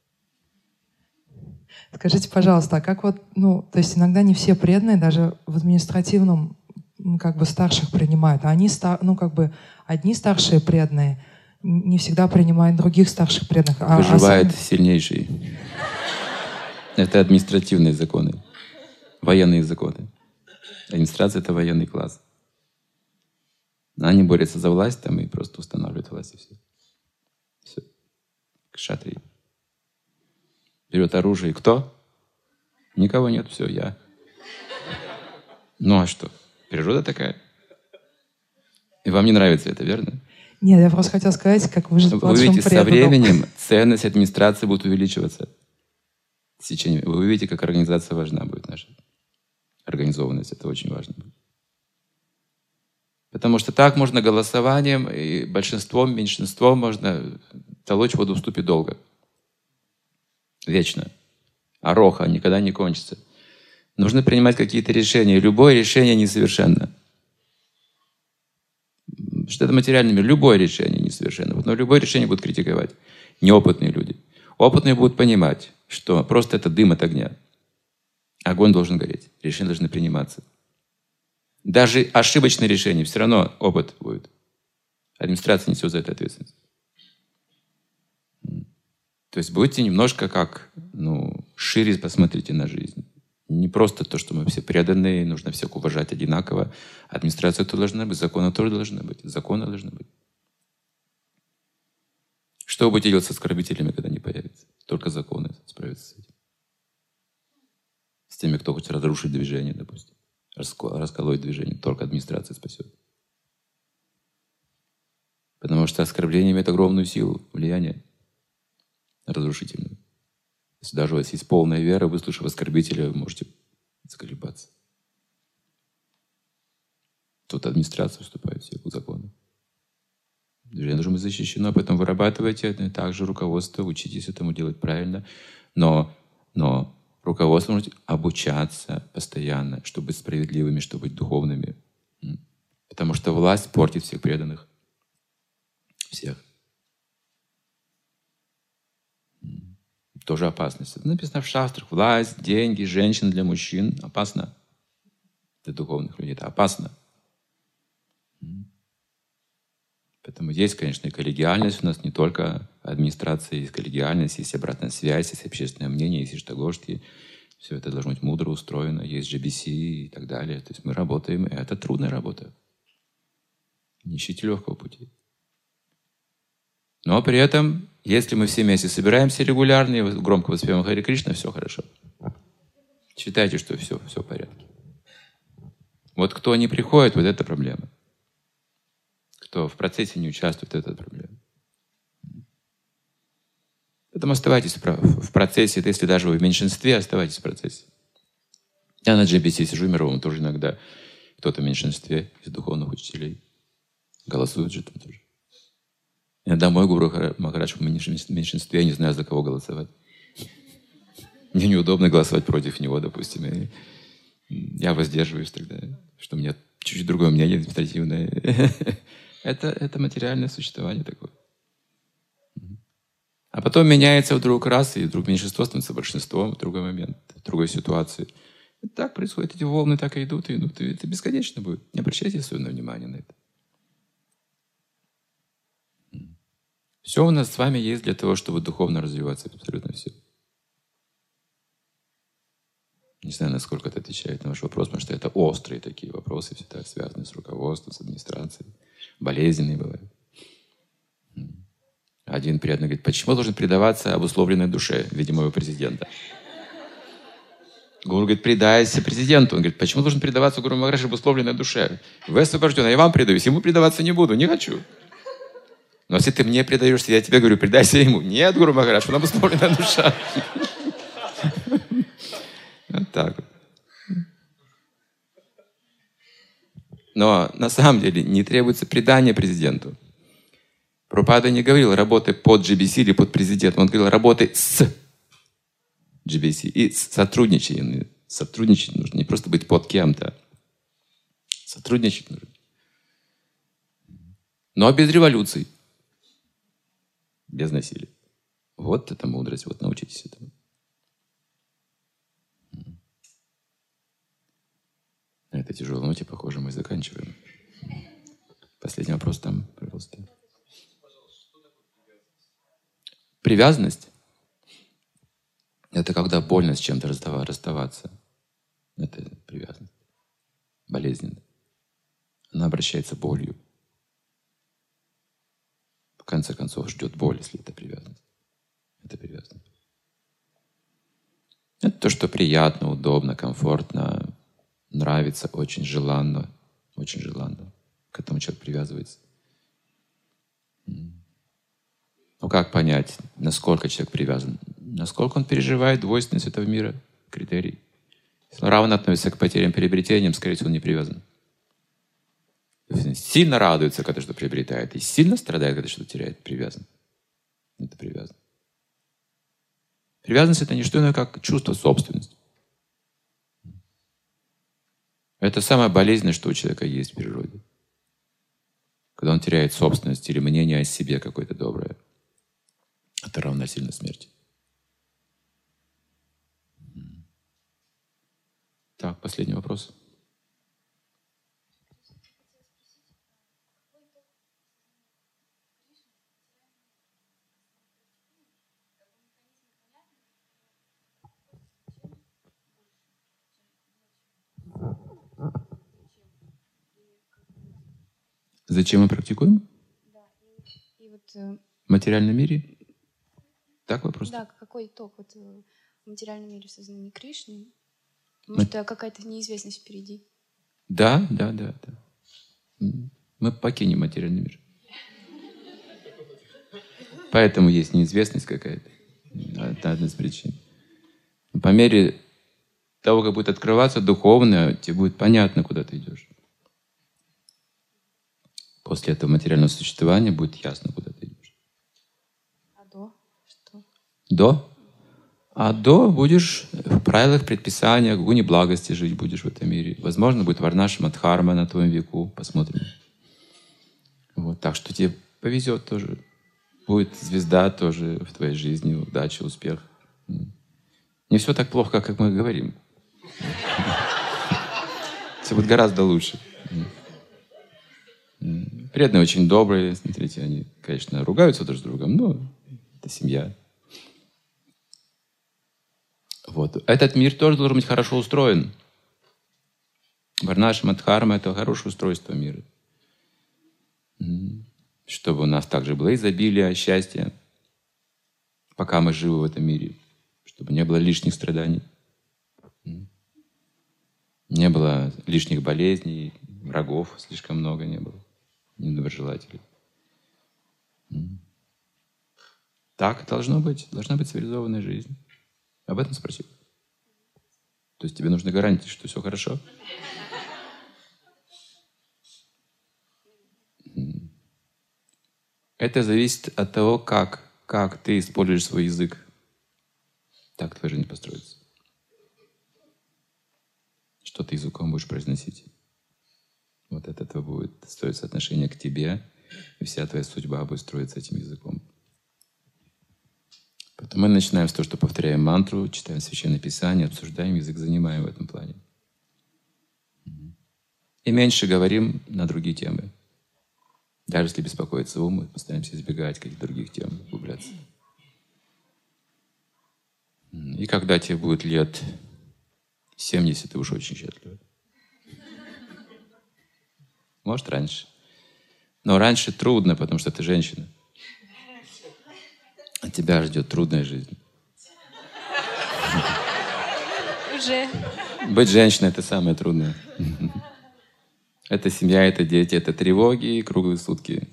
Скажите, пожалуйста, а как то есть иногда не все преданные даже в административном старших принимают, а они, одни старшие преданные не всегда принимают других старших преданных. Выживает сильнейший. Это административные законы, военные законы. Администрация — это военный класс. Они борются за власть там и просто устанавливают власть, и все. Все. Кшатрии. Берет оружие. Кто? Никого нет, все, я. Ну а что? Природа такая. И вам не нравится это, верно? Нет, я просто хотела сказать, как выжить младшим преданным. Вы видите, со временем ценность администрации будет увеличиваться. Вы увидите, как организация важна будет наша. Организованность — это очень важно. Потому что так можно голосованием, и большинством, меньшинством можно толочь воду в ступе долго. Вечно. А роха никогда не кончится. Нужно принимать какие-то решения. Любое решение несовершенно. Что это материальный мир. Любое решение несовершенно. Но любое решение будут критиковать. Неопытные люди. Опытные будут понимать, что просто это дым от огня. Огонь должен гореть. Решения должны приниматься. Даже ошибочные решения, все равно опыт будет. Администрация несет за это ответственность. То есть будьте немножко шире посмотрите на жизнь. Не просто то, что мы все преданные, нужно всех уважать одинаково. Администрация тоже должна быть, законы тоже должны быть, законы должны быть. Что вы будете делать с оскорбителями, когда они появятся? Только законы справятся с этим. С теми, кто хочет разрушить движение, допустим. Расколоть движение. Только администрация спасет. Потому что оскорбление имеет огромную силу, влияние разрушительную. Если даже у вас есть полная вера, выслушав оскорбителя, вы можете заколебаться. Тут администрация вступает в силу закона. Движение должно быть защищено, поэтому вырабатывайте также руководство, учитесь этому делать правильно. Но руководство может обучаться постоянно, чтобы быть справедливыми, чтобы быть духовными. Потому что власть портит всех преданных. Всех. Тоже опасность. Это написано в шастрах. Власть, деньги, женщины для мужчин. Опасно. Для духовных людей это опасно. Поэтому есть, конечно, и коллегиальность у нас, не только администрация, есть коллегиальность, есть обратная связь, есть общественное мнение, есть иштагошки. Все это должно быть мудро устроено, есть GBC и так далее. То есть мы работаем, и это трудная работа. Не ищите легкого пути. Но при этом, если мы все вместе собираемся регулярно и громко воспеваем Харе Кришна, все хорошо. Считайте, что все в порядке. Вот кто не приходит, вот это проблема. Кто в процессе не участвует, это проблема. Поэтому оставайтесь в процессе, если даже вы в меньшинстве, оставайтесь в процессе. Я на GBC сижу мировом, тоже иногда кто-то в меньшинстве из духовных учителей. Голосуют же там тоже. Иногда мой Гуру Махарадж в меньшинстве, я не знаю, за кого голосовать. Мне неудобно голосовать против него, допустим. И я воздерживаюсь тогда, что у меня чуть-чуть другое мнение административное. Это материальное существование такое. А потом меняется вдруг раз, и вдруг меньшинство становится большинством в другой момент, в другой ситуации. И так происходит, эти волны так и идут, и это бесконечно будет. Не обращайте особенного внимания на это. Все у нас с вами есть для того, чтобы духовно развиваться, абсолютно все. Не знаю, насколько это отвечает на ваш вопрос, потому что это острые такие вопросы, всегда связаны с руководством, с администрацией. Болезненные бывают. Один преданный говорит, почему должен предаваться обусловленной душе, видимо, его президента? Гуру говорит, предайся президенту. Он говорит, почему должен предаваться Гуру Махарадж обусловленной душе? Вы освобождены, я вам предаюсь, ему предаваться не буду, не хочу. Но если ты мне предаешься, я тебе говорю, предайся ему. Нет, Гуру Махарадж, он обусловленная душа. Вот так вот. Но на самом деле не требуется предание президенту. Прабхупада не говорил, работай под GBC или под президентом. Он говорил, работай с GBC. И сотрудничай. Сотрудничать нужно, не просто быть под кем-то. Сотрудничать нужно. Но без революций. Без насилия. Вот это мудрость, вот научитесь этому. На этой тяжелой ноте, похоже, мы заканчиваем. Последний вопрос там, пожалуйста. Привязанность – это когда больно с чем-то расставаться. Это привязанность. Болезненно. Она обращается болью. В конце концов, ждет боль, если это привязанность. Это привязанность. Это то, что приятно, удобно, комфортно, нравится, очень желанно. Очень желанно. К этому человек привязывается. Ну как понять, насколько человек привязан? Насколько он переживает двойственность этого мира? Критерий. Если он равно относится к потерям, приобретениям, скорее всего, он не привязан. Сильно радуется, когда что-то приобретает, и сильно страдает, когда что-то теряет, привязан. Это привязан. Привязанность — это не что иное, как чувство собственности. Это самое болезненное, что у человека есть в природе. Когда он теряет собственность или мнение о себе какое-то доброе. Это равносильно смерти. Так, последний вопрос. Зачем мы практикуем? И вот, В материальном мире? Так вопрос? да, какой итог вот, в материальном мире сознания Кришны? Потому что какая-то неизвестность впереди. Да. Мы покинем материальный мир. Поэтому есть неизвестность какая-то. Это одна из причин. По мере того, как будет открываться духовное, тебе будет понятно, куда ты идешь. После этого материального существования будет ясно, куда ты идешь. А до что? До? А до будешь в правилах, предписаниях, в гуне благости жить будешь в этом мире. Возможно, будет варнашрама дхарма на твоем веку. Посмотрим. Вот, так что тебе повезет тоже. Будет звезда тоже в твоей жизни, удача, успех. Не все так плохо, как мы говорим. Все будет гораздо лучше. Преданные очень добрые. Смотрите, они, конечно, ругаются друг с другом, но это семья. Вот. Этот мир тоже должен быть хорошо устроен. Варнашрама дхарма — это хорошее устройство мира. Чтобы у нас также было изобилие, счастье, пока мы живы в этом мире. Чтобы не было лишних страданий. Не было лишних болезней, врагов слишком много не было, недоброжелателей. Так должно быть. Должна быть цивилизованная жизнь. Об этом спросил. То есть тебе нужна гарантия, что все хорошо? Это зависит от того, как ты используешь свой язык. Так твоя жизнь построится. Что ты языком будешь произносить. Вот от этого будет строиться отношение к тебе, и вся твоя судьба будет строиться этим языком. Поэтому мы начинаем с того, что повторяем мантру, читаем Священное Писание, обсуждаем язык, занимаем в этом плане. И меньше говорим на другие темы. Даже если беспокоится ум, мы постараемся избегать каких-то других тем, углубляться. И когда тебе будет лет 70, ты уж очень счастлив. Может, раньше. Но раньше трудно, потому что ты женщина. А тебя ждет трудная жизнь. Уже. Быть женщиной — это самое трудное. Это семья, это дети, это тревоги круглые сутки.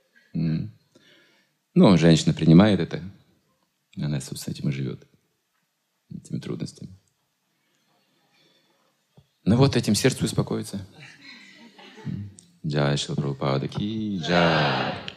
Ну, женщина принимает это. Она, собственно, этим и живет. Этими трудностями. Ну вот этим сердцу успокоится. Джай Шрила Прабхупада ки джай.